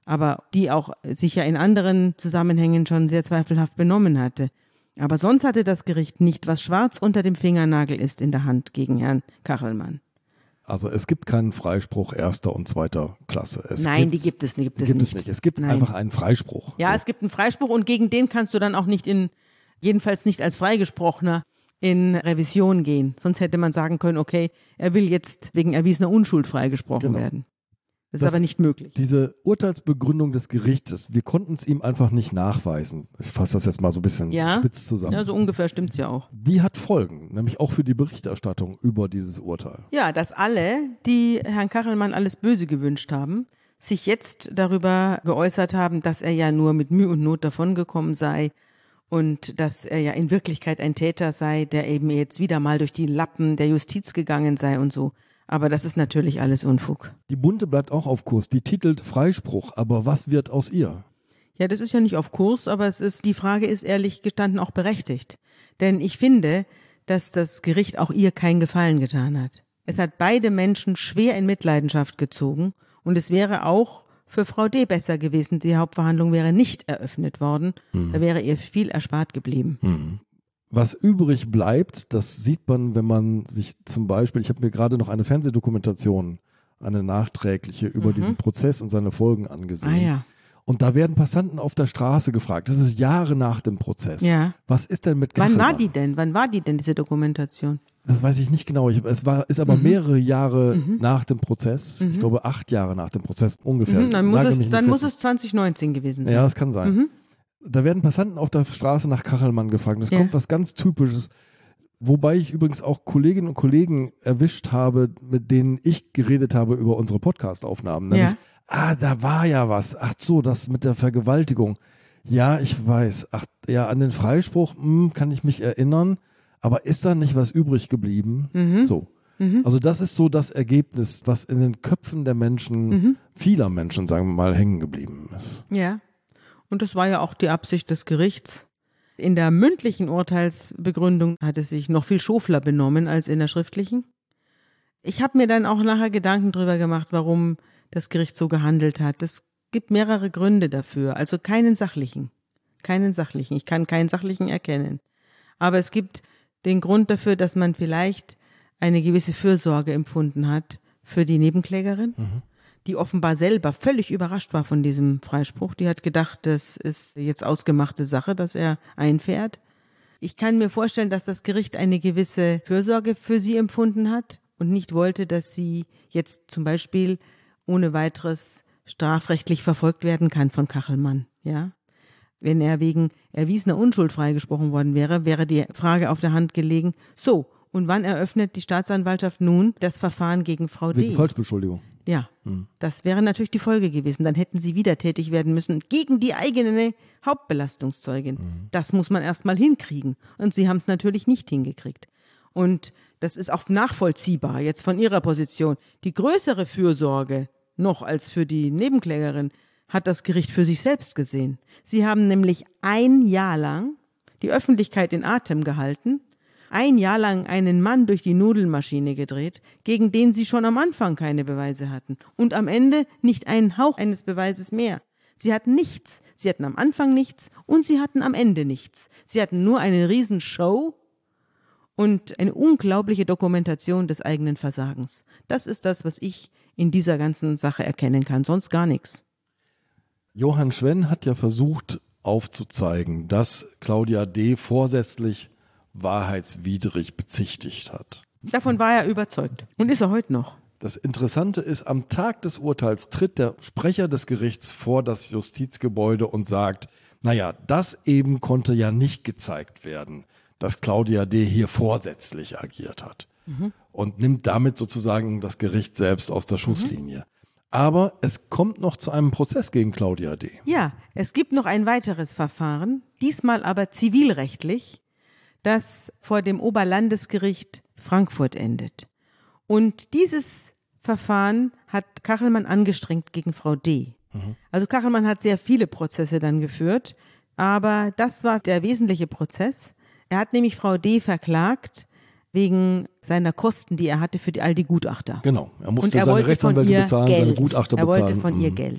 aber die auch sich ja in anderen Zusammenhängen schon sehr zweifelhaft benommen hatte. Aber sonst hatte das Gericht nicht, was schwarz unter dem Fingernagel ist, in der Hand gegen Herrn Kachelmann.
Also es gibt keinen Freispruch erster und zweiter Klasse. Es
Nein,
gibt,
die gibt es, gibt es
gibt
nicht.
Es nicht. Es gibt
Nein.
einfach einen Freispruch.
Ja,
so.
Es gibt einen Freispruch und gegen den kannst du dann auch nicht in, jedenfalls nicht als Freigesprochener, in Revision gehen. Sonst hätte man sagen können, okay, er will jetzt wegen erwiesener Unschuld freigesprochen
Genau.
werden. Das,
Das
ist aber nicht möglich.
Diese Urteilsbegründung des Gerichtes, wir konnten es ihm einfach nicht nachweisen. Ich fasse das jetzt mal so ein bisschen
Ja.
spitz zusammen.
Ja, so ungefähr stimmt es ja auch.
Die hat Folgen, nämlich auch für die Berichterstattung über dieses Urteil.
Ja, dass alle, die Herrn Kachelmann alles Böse gewünscht haben, sich jetzt darüber geäußert haben, dass er ja nur mit Mühe und Not davongekommen sei und dass er ja in Wirklichkeit ein Täter sei, der eben jetzt wieder mal durch die Lappen der Justiz gegangen sei und so. Aber das ist natürlich alles Unfug.
Die Bunte bleibt auch auf Kurs. Die titelt Freispruch, aber was wird aus ihr?
Ja, das ist ja nicht auf Kurs, aber es ist, die Frage ist ehrlich gestanden auch berechtigt. Denn ich finde, dass das Gericht auch ihr keinen Gefallen getan hat. Es hat beide Menschen schwer in Mitleidenschaft gezogen und es wäre auch für Frau D. besser gewesen, die Hauptverhandlung wäre nicht eröffnet worden. Mhm. Da wäre ihr viel erspart geblieben.
Mhm. Was übrig bleibt, das sieht man, wenn man sich zum Beispiel, ich habe mir gerade noch eine Fernsehdokumentation, eine nachträgliche, über mhm. diesen Prozess und seine Folgen angesehen.
Ah, ja.
Und da werden Passanten auf der Straße gefragt, das ist Jahre nach dem Prozess.
Ja.
Was ist denn mit Kachelmann?
Wann war die denn? Wann war die denn, diese Dokumentation?
Das weiß ich nicht genau. Ich, es war, ist aber mhm. mehrere Jahre mhm. nach dem Prozess.
Mhm.
Ich glaube acht Jahre nach dem Prozess ungefähr.
Mhm, dann muss, es, dann muss es zwanzig neunzehn gewesen sein.
Ja, das kann sein.
Mhm.
Da werden Passanten auf der Straße nach Kachelmann gefragt. Das
ja.
kommt was ganz Typisches. Wobei ich übrigens auch Kolleginnen und Kollegen erwischt habe, mit denen ich geredet habe über unsere Podcast-Aufnahmen. Nämlich,
ja.
ah, da war ja was. Ach so, das mit der Vergewaltigung. Ja, ich weiß. Ach ja, an den Freispruch mh, kann ich mich erinnern. Aber ist da nicht was übrig geblieben?
Mhm.
So.
Mhm.
Also das ist so das Ergebnis, was in den Köpfen der Menschen,
mhm.
vieler Menschen, sagen wir mal, hängen geblieben ist.
Ja. Und das war ja auch die Absicht des Gerichts. In der mündlichen Urteilsbegründung hat es sich noch viel schofler benommen als in der schriftlichen. Ich habe mir dann auch nachher Gedanken darüber gemacht, warum das Gericht so gehandelt hat. Es gibt mehrere Gründe dafür, also keinen sachlichen. Keinen sachlichen. Ich kann keinen sachlichen erkennen. Aber es gibt den Grund dafür, dass man vielleicht eine gewisse Fürsorge empfunden hat für die Nebenklägerin. Mhm. Die offenbar selber völlig überrascht war von diesem Freispruch. Die hat gedacht, das ist jetzt ausgemachte Sache, dass er einfährt. Ich kann mir vorstellen, dass das Gericht eine gewisse Fürsorge für sie empfunden hat und nicht wollte, dass sie jetzt zum Beispiel ohne weiteres strafrechtlich verfolgt werden kann von Kachelmann. Ja? Wenn er wegen erwiesener Unschuld freigesprochen worden wäre, wäre die Frage auf der Hand gelegen, so, und wann eröffnet die Staatsanwaltschaft nun das Verfahren gegen Frau D?
Wegen Falschbeschuldigung.
Ja,
hm.
das wäre natürlich die Folge gewesen. Dann hätten sie wieder tätig werden müssen gegen die eigene Hauptbelastungszeugin. Hm. Das muss man erst mal hinkriegen. Und sie haben es natürlich nicht hingekriegt. Und das ist auch nachvollziehbar jetzt von ihrer Position. Die größere Fürsorge noch als für die Nebenklägerin hat das Gericht für sich selbst gesehen. Sie haben nämlich ein Jahr lang die Öffentlichkeit in Atem gehalten, ein Jahr lang einen Mann durch die Nudelmaschine gedreht, gegen den sie schon am Anfang keine Beweise hatten und am Ende nicht einen Hauch eines Beweises mehr. Sie hatten nichts. Sie hatten am Anfang nichts und sie hatten am Ende nichts. Sie hatten nur eine Riesenshow und eine unglaubliche Dokumentation des eigenen Versagens. Das ist das, was ich in dieser ganzen Sache erkennen kann, sonst gar nichts.
Johann Schwenn hat ja versucht aufzuzeigen, dass Claudia D. vorsätzlich wahrheitswidrig bezichtigt hat.
Davon war er überzeugt und ist er heute noch.
Das Interessante ist, am Tag des Urteils tritt der Sprecher des Gerichts vor das Justizgebäude und sagt, naja, das eben konnte ja nicht gezeigt werden, dass Claudia D. hier vorsätzlich agiert hat. Mhm. Und nimmt damit sozusagen das Gericht selbst aus der Schusslinie. Mhm. Aber es kommt noch zu einem Prozess gegen Claudia D.
Ja, es gibt noch ein weiteres Verfahren, diesmal aber zivilrechtlich, das vor dem Oberlandesgericht Frankfurt endet. Und dieses Verfahren hat Kachelmann angestrengt gegen Frau D. Mhm. Also Kachelmann hat sehr viele Prozesse dann geführt, aber das war der wesentliche Prozess. Er hat nämlich Frau D. verklagt wegen seiner Kosten, die er hatte für die, all die Gutachter.
Genau, er musste
Und er
seine
wollte
Rechtsanwälte
von ihr
bezahlen,
Geld.
seine Gutachter
er
bezahlen.
Er wollte von
mhm.
ihr Geld.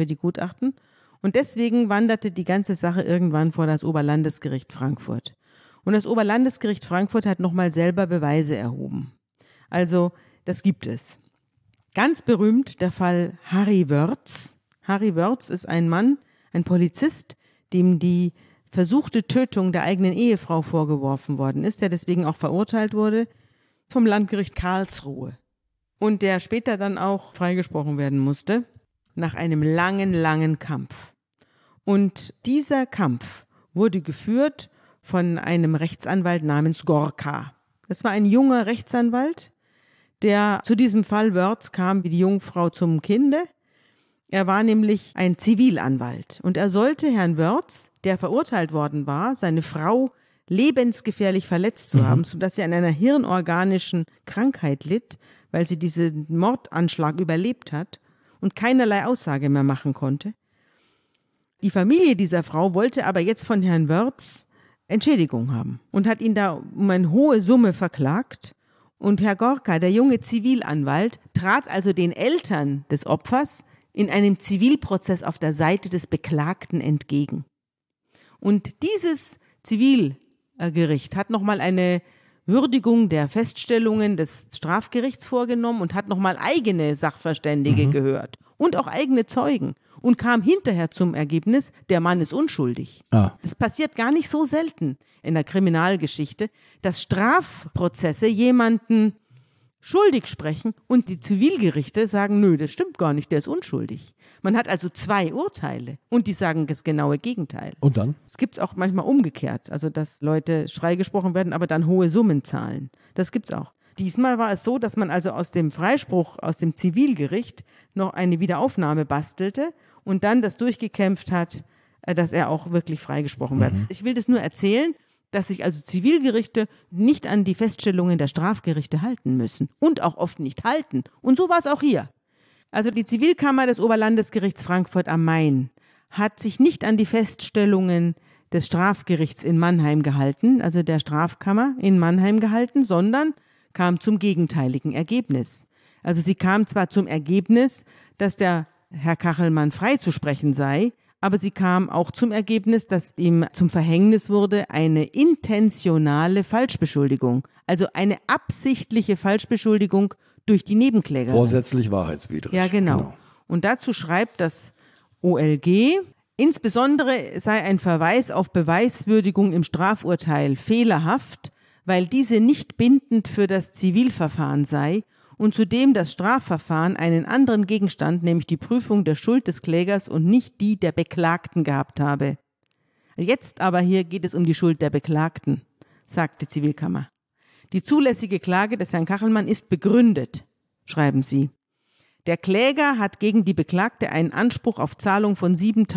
für die Gutachten. Und deswegen wanderte die ganze Sache irgendwann vor das Oberlandesgericht Frankfurt. Und das Oberlandesgericht Frankfurt hat nochmal selber Beweise erhoben. Also, das gibt es. Ganz berühmt der Fall Harry Wörz. Harry Wörz ist ein Mann, ein Polizist, dem die versuchte Tötung der eigenen Ehefrau vorgeworfen worden ist, der deswegen auch verurteilt wurde vom Landgericht Karlsruhe. Und der später dann auch freigesprochen werden musste, nach einem langen, langen Kampf. Und dieser Kampf wurde geführt von einem Rechtsanwalt namens Gorka. Das war ein junger Rechtsanwalt, der zu diesem Fall Wörz kam wie die Jungfrau zum Kinde. Er war nämlich ein Zivilanwalt und er sollte Herrn Wörz, der verurteilt worden war, seine Frau lebensgefährlich verletzt zu mhm. haben, sodass sie an einer hirnorganischen Krankheit litt, weil sie diesen Mordanschlag überlebt hat und keinerlei Aussage mehr machen konnte. Die Familie dieser Frau wollte aber jetzt von Herrn Wörz Entschädigung haben und hat ihn da um eine hohe Summe verklagt. Und Herr Gorka, der junge Zivilanwalt, trat also den Eltern des Opfers in einem Zivilprozess auf der Seite des Beklagten entgegen. Und dieses Zivilgericht hat nochmal eine Würdigung der Feststellungen des Strafgerichts vorgenommen und hat nochmal eigene Sachverständige mhm. gehört und auch eigene Zeugen und kam hinterher zum Ergebnis, der Mann ist unschuldig. Ah. Das passiert gar nicht so selten in der Kriminalgeschichte, dass Strafprozesse jemanden schuldig sprechen und die Zivilgerichte sagen, nö, das stimmt gar nicht, der ist unschuldig. Man hat also zwei Urteile und die sagen das genaue Gegenteil.
Und dann?
Es gibt es auch manchmal umgekehrt, also dass Leute freigesprochen werden, aber dann hohe Summen zahlen. Das gibt es auch. Diesmal war es so, dass man also aus dem Freispruch, aus dem Zivilgericht noch eine Wiederaufnahme bastelte und dann das durchgekämpft hat, dass er auch wirklich freigesprochen wird. Mhm. Ich will das nur erzählen, dass sich also Zivilgerichte nicht an die Feststellungen der Strafgerichte halten müssen und auch oft nicht halten. Und so war es auch hier. Also die Zivilkammer des Oberlandesgerichts Frankfurt am Main hat sich nicht an die Feststellungen des Strafgerichts in Mannheim gehalten, also der Strafkammer in Mannheim gehalten, sondern kam zum gegenteiligen Ergebnis. Also sie kam zwar zum Ergebnis, dass der Herr Kachelmann freizusprechen sei, aber sie kam auch zum Ergebnis, dass ihm zum Verhängnis wurde eine intentionale Falschbeschuldigung, also eine absichtliche Falschbeschuldigung durch die Nebenklägerin.
Vorsätzlich wahrheitswidrig.
Ja, genau. genau. Und dazu schreibt das O L G, insbesondere sei ein Verweis auf Beweiswürdigung im Strafurteil fehlerhaft, weil diese nicht bindend für das Zivilverfahren sei und zudem das Strafverfahren einen anderen Gegenstand, nämlich die Prüfung der Schuld des Klägers und nicht die der Beklagten gehabt habe. Jetzt aber hier geht es um die Schuld der Beklagten, sagt die Zivilkammer. Die zulässige Klage des Herrn Kachelmann ist begründet, schreiben sie. Der Kläger hat gegen die Beklagte einen Anspruch auf Zahlung von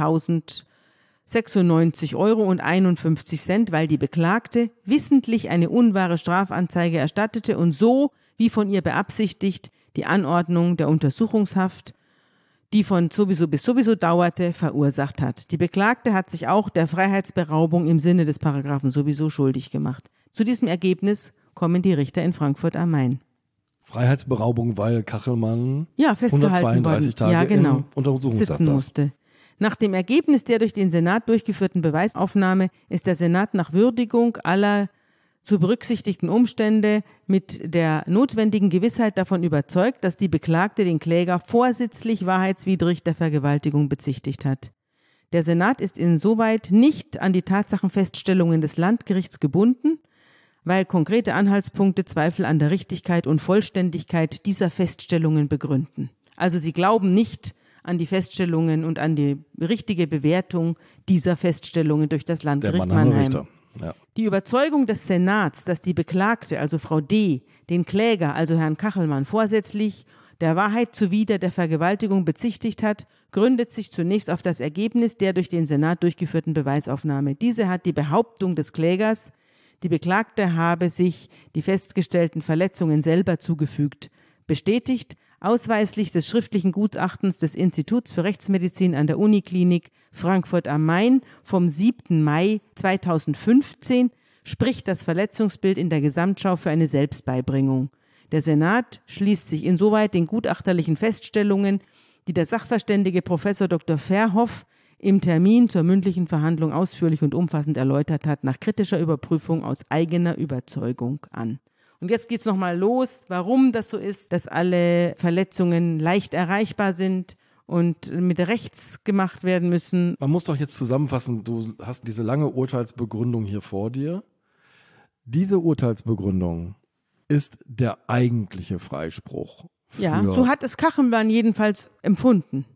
siebentausendsechsundneunzig Euro und einundfünfzig Cent, weil die Beklagte wissentlich eine unwahre Strafanzeige erstattete und so, wie von ihr beabsichtigt, die Anordnung der Untersuchungshaft, die von sowieso bis sowieso dauerte, verursacht hat. Die Beklagte hat sich auch der Freiheitsberaubung im Sinne des Paragraphen sowieso schuldig gemacht. Zu diesem Ergebnis kommen die Richter in Frankfurt am Main.
Freiheitsberaubung, weil Kachelmann
ja,
hundertzweiunddreißig Tage
ja, genau.
im Untersuchungshaft
sitzen musste. Nach dem Ergebnis der durch den Senat durchgeführten Beweisaufnahme ist der Senat nach Würdigung aller zu berücksichtigten Umstände mit der notwendigen Gewissheit davon überzeugt, dass die Beklagte den Kläger vorsätzlich wahrheitswidrig der Vergewaltigung bezichtigt hat. Der Senat ist insoweit nicht an die Tatsachenfeststellungen des Landgerichts gebunden, weil konkrete Anhaltspunkte Zweifel an der Richtigkeit und Vollständigkeit dieser Feststellungen begründen. Also sie glauben nicht an die Feststellungen und an die richtige Bewertung dieser Feststellungen durch das Landgericht Mannheim. Ja. Die Überzeugung des Senats, dass die Beklagte, also Frau D., den Kläger, also Herrn Kachelmann, vorsätzlich der Wahrheit zuwider der Vergewaltigung bezichtigt hat, gründet sich zunächst auf das Ergebnis der durch den Senat durchgeführten Beweisaufnahme. Diese hat die Behauptung des Klägers, die Beklagte habe sich die festgestellten Verletzungen selber zugefügt, bestätigt, ausweislich des schriftlichen Gutachtens des Instituts für Rechtsmedizin an der Uniklinik Frankfurt am Main vom siebten Mai zweitausendfünfzehn spricht das Verletzungsbild in der Gesamtschau für eine Selbstbeibringung. Der Senat schließt sich insoweit den gutachterlichen Feststellungen die der Sachverständige Professor Doktor Verhoff im Termin zur mündlichen Verhandlung ausführlich und umfassend erläutert hat, nach kritischer Überprüfung aus eigener Überzeugung an. Und jetzt geht's nochmal los, warum das so ist, dass alle Verletzungen leicht erreichbar sind und mit rechts gemacht werden müssen.
Man muss doch jetzt zusammenfassen, du hast diese lange Urteilsbegründung hier vor dir. Diese Urteilsbegründung ist der eigentliche Freispruch.
Ja, so hat es Kachelmann jedenfalls empfunden.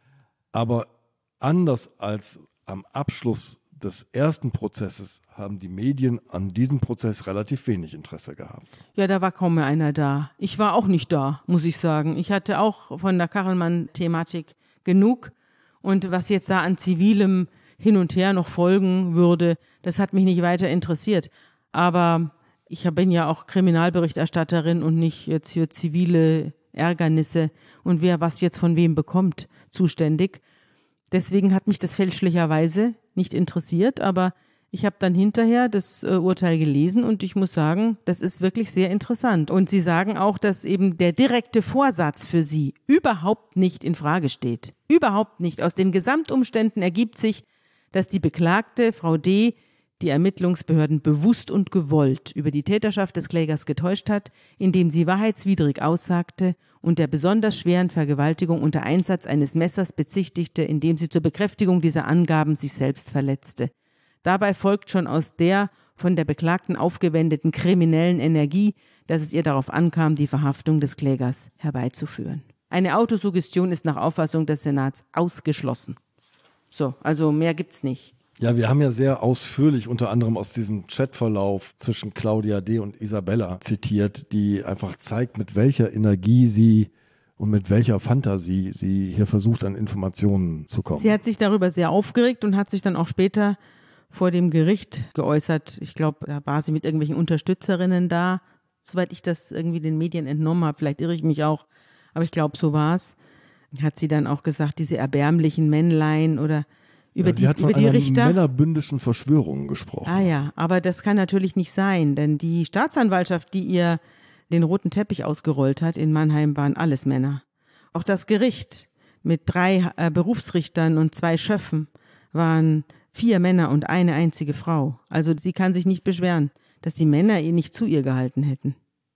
Aber anders als am Abschluss des ersten Prozesses haben die Medien an diesem Prozess relativ wenig Interesse gehabt.
Ja, da war kaum mehr einer da. Ich war auch nicht da, muss ich sagen. Ich hatte auch von der Kachelmann-Thematik genug. Und was jetzt da an zivilem Hin und Her noch folgen würde, das hat mich nicht weiter interessiert. Aber ich bin ja auch Kriminalberichterstatterin und nicht jetzt für zivile Ärgernisse und wer was jetzt von wem bekommt, zuständig. Deswegen hat mich das fälschlicherweise nicht interessiert, aber ich habe dann hinterher das äh, Urteil gelesen und ich muss sagen, das ist wirklich sehr interessant. Und Sie sagen auch, dass eben der direkte Vorsatz für Sie überhaupt nicht in Frage steht. Überhaupt nicht. Aus den Gesamtumständen ergibt sich, dass die Beklagte, Frau D., die Ermittlungsbehörden bewusst und gewollt über die Täterschaft des Klägers getäuscht hat, indem sie wahrheitswidrig aussagte und der besonders schweren Vergewaltigung unter Einsatz eines Messers bezichtigte, indem sie zur Bekräftigung dieser Angaben sich selbst verletzte. Dabei folgt schon aus der von der Beklagten aufgewendeten kriminellen Energie, dass es ihr darauf ankam, die Verhaftung des Klägers herbeizuführen. Eine Autosuggestion ist nach Auffassung des Senats ausgeschlossen. So, also mehr gibt's nicht.
Ja, wir haben ja sehr ausführlich unter anderem aus diesem Chatverlauf zwischen Claudia D. und Isabella zitiert, die einfach zeigt, mit welcher Energie sie und mit welcher Fantasie sie hier versucht, an Informationen zu kommen.
Sie hat sich darüber sehr aufgeregt und hat sich dann auch später vor dem Gericht geäußert. Ich glaube, da war sie mit irgendwelchen Unterstützerinnen da, soweit ich das irgendwie den Medien entnommen habe. Vielleicht irre ich mich auch, aber ich glaube, so war es. Hat sie dann auch gesagt, diese erbärmlichen Männlein oder über
ja, sie
die,
hat von
über die
einer
Richter.
männerbündischen Verschwörung gesprochen.
Ah ja, aber das kann natürlich nicht sein, denn die Staatsanwaltschaft, die ihr den roten Teppich ausgerollt hat in Mannheim, waren alles Männer. Auch das Gericht mit drei äh, Berufsrichtern und zwei Schöffen waren vier Männer und eine einzige Frau. Also sie kann sich nicht beschweren, dass die Männer ihr nicht zu ihr gehalten hätten.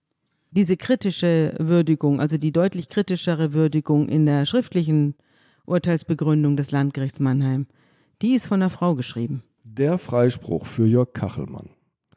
Diese kritische Würdigung, also die deutlich kritischere Würdigung in der schriftlichen Urteilsbegründung des Landgerichts Mannheim, die ist von einer Frau geschrieben.
Der Freispruch für Jörg Kachelmann.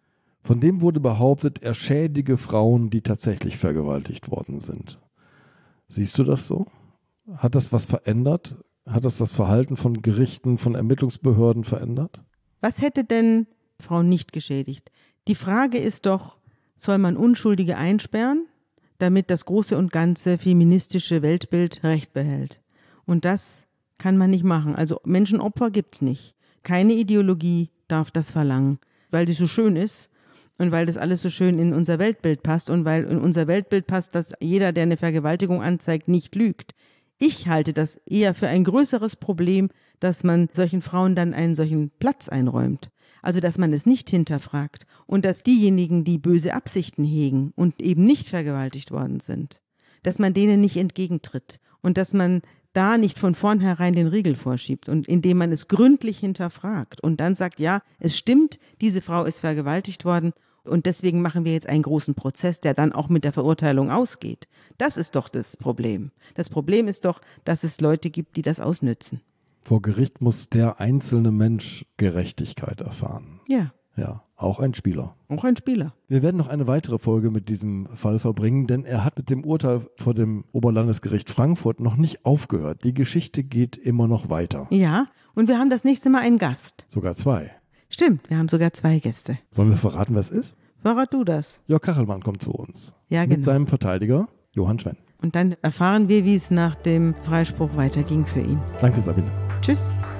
Von dem wurde behauptet, er schädige Frauen, die tatsächlich vergewaltigt worden sind. Siehst du das so? Hat das was verändert? Hat das das Verhalten von Gerichten, von Ermittlungsbehörden verändert?
Was hätte denn Frauen nicht geschädigt? Die Frage ist doch, soll man Unschuldige einsperren, damit das große und ganze feministische Weltbild Recht behält? Und das kann man nicht machen. Also Menschenopfer gibt's nicht. Keine Ideologie darf das verlangen, weil die so schön ist und weil das alles so schön in unser Weltbild passt und weil in unser Weltbild passt, dass jeder, der eine Vergewaltigung anzeigt, nicht lügt. Ich halte das eher für ein größeres Problem, dass man solchen Frauen dann einen solchen Platz einräumt. Also dass man es nicht hinterfragt und dass diejenigen, die böse Absichten hegen und eben nicht vergewaltigt worden sind, dass man denen nicht entgegentritt und dass man da nicht von vornherein den Riegel vorschiebt und indem man es gründlich hinterfragt und dann sagt, ja, es stimmt, diese Frau ist vergewaltigt worden und deswegen machen wir jetzt einen großen Prozess, der dann auch mit der Verurteilung ausgeht. Das ist doch das Problem. Das Problem ist doch, dass es Leute gibt, die das ausnützen.
Vor Gericht muss der einzelne Mensch Gerechtigkeit erfahren.
Ja.
Ja, auch ein Spieler.
Auch ein Spieler.
Wir werden noch eine weitere Folge mit diesem Fall verbringen, denn er hat mit dem Urteil vor dem Oberlandesgericht Frankfurt noch nicht aufgehört. Die Geschichte geht immer noch weiter.
Ja, und wir haben das nächste Mal einen Gast.
Sogar zwei.
Stimmt, wir haben sogar zwei Gäste.
Sollen wir verraten, wer es ist?
Verrat du das.
Jörg Kachelmann kommt zu uns.
Ja, genau.
Mit seinem Verteidiger Johann Schwenn.
Und dann erfahren wir, wie es nach dem Freispruch weiterging für ihn.
Danke, Sabine.
Tschüss.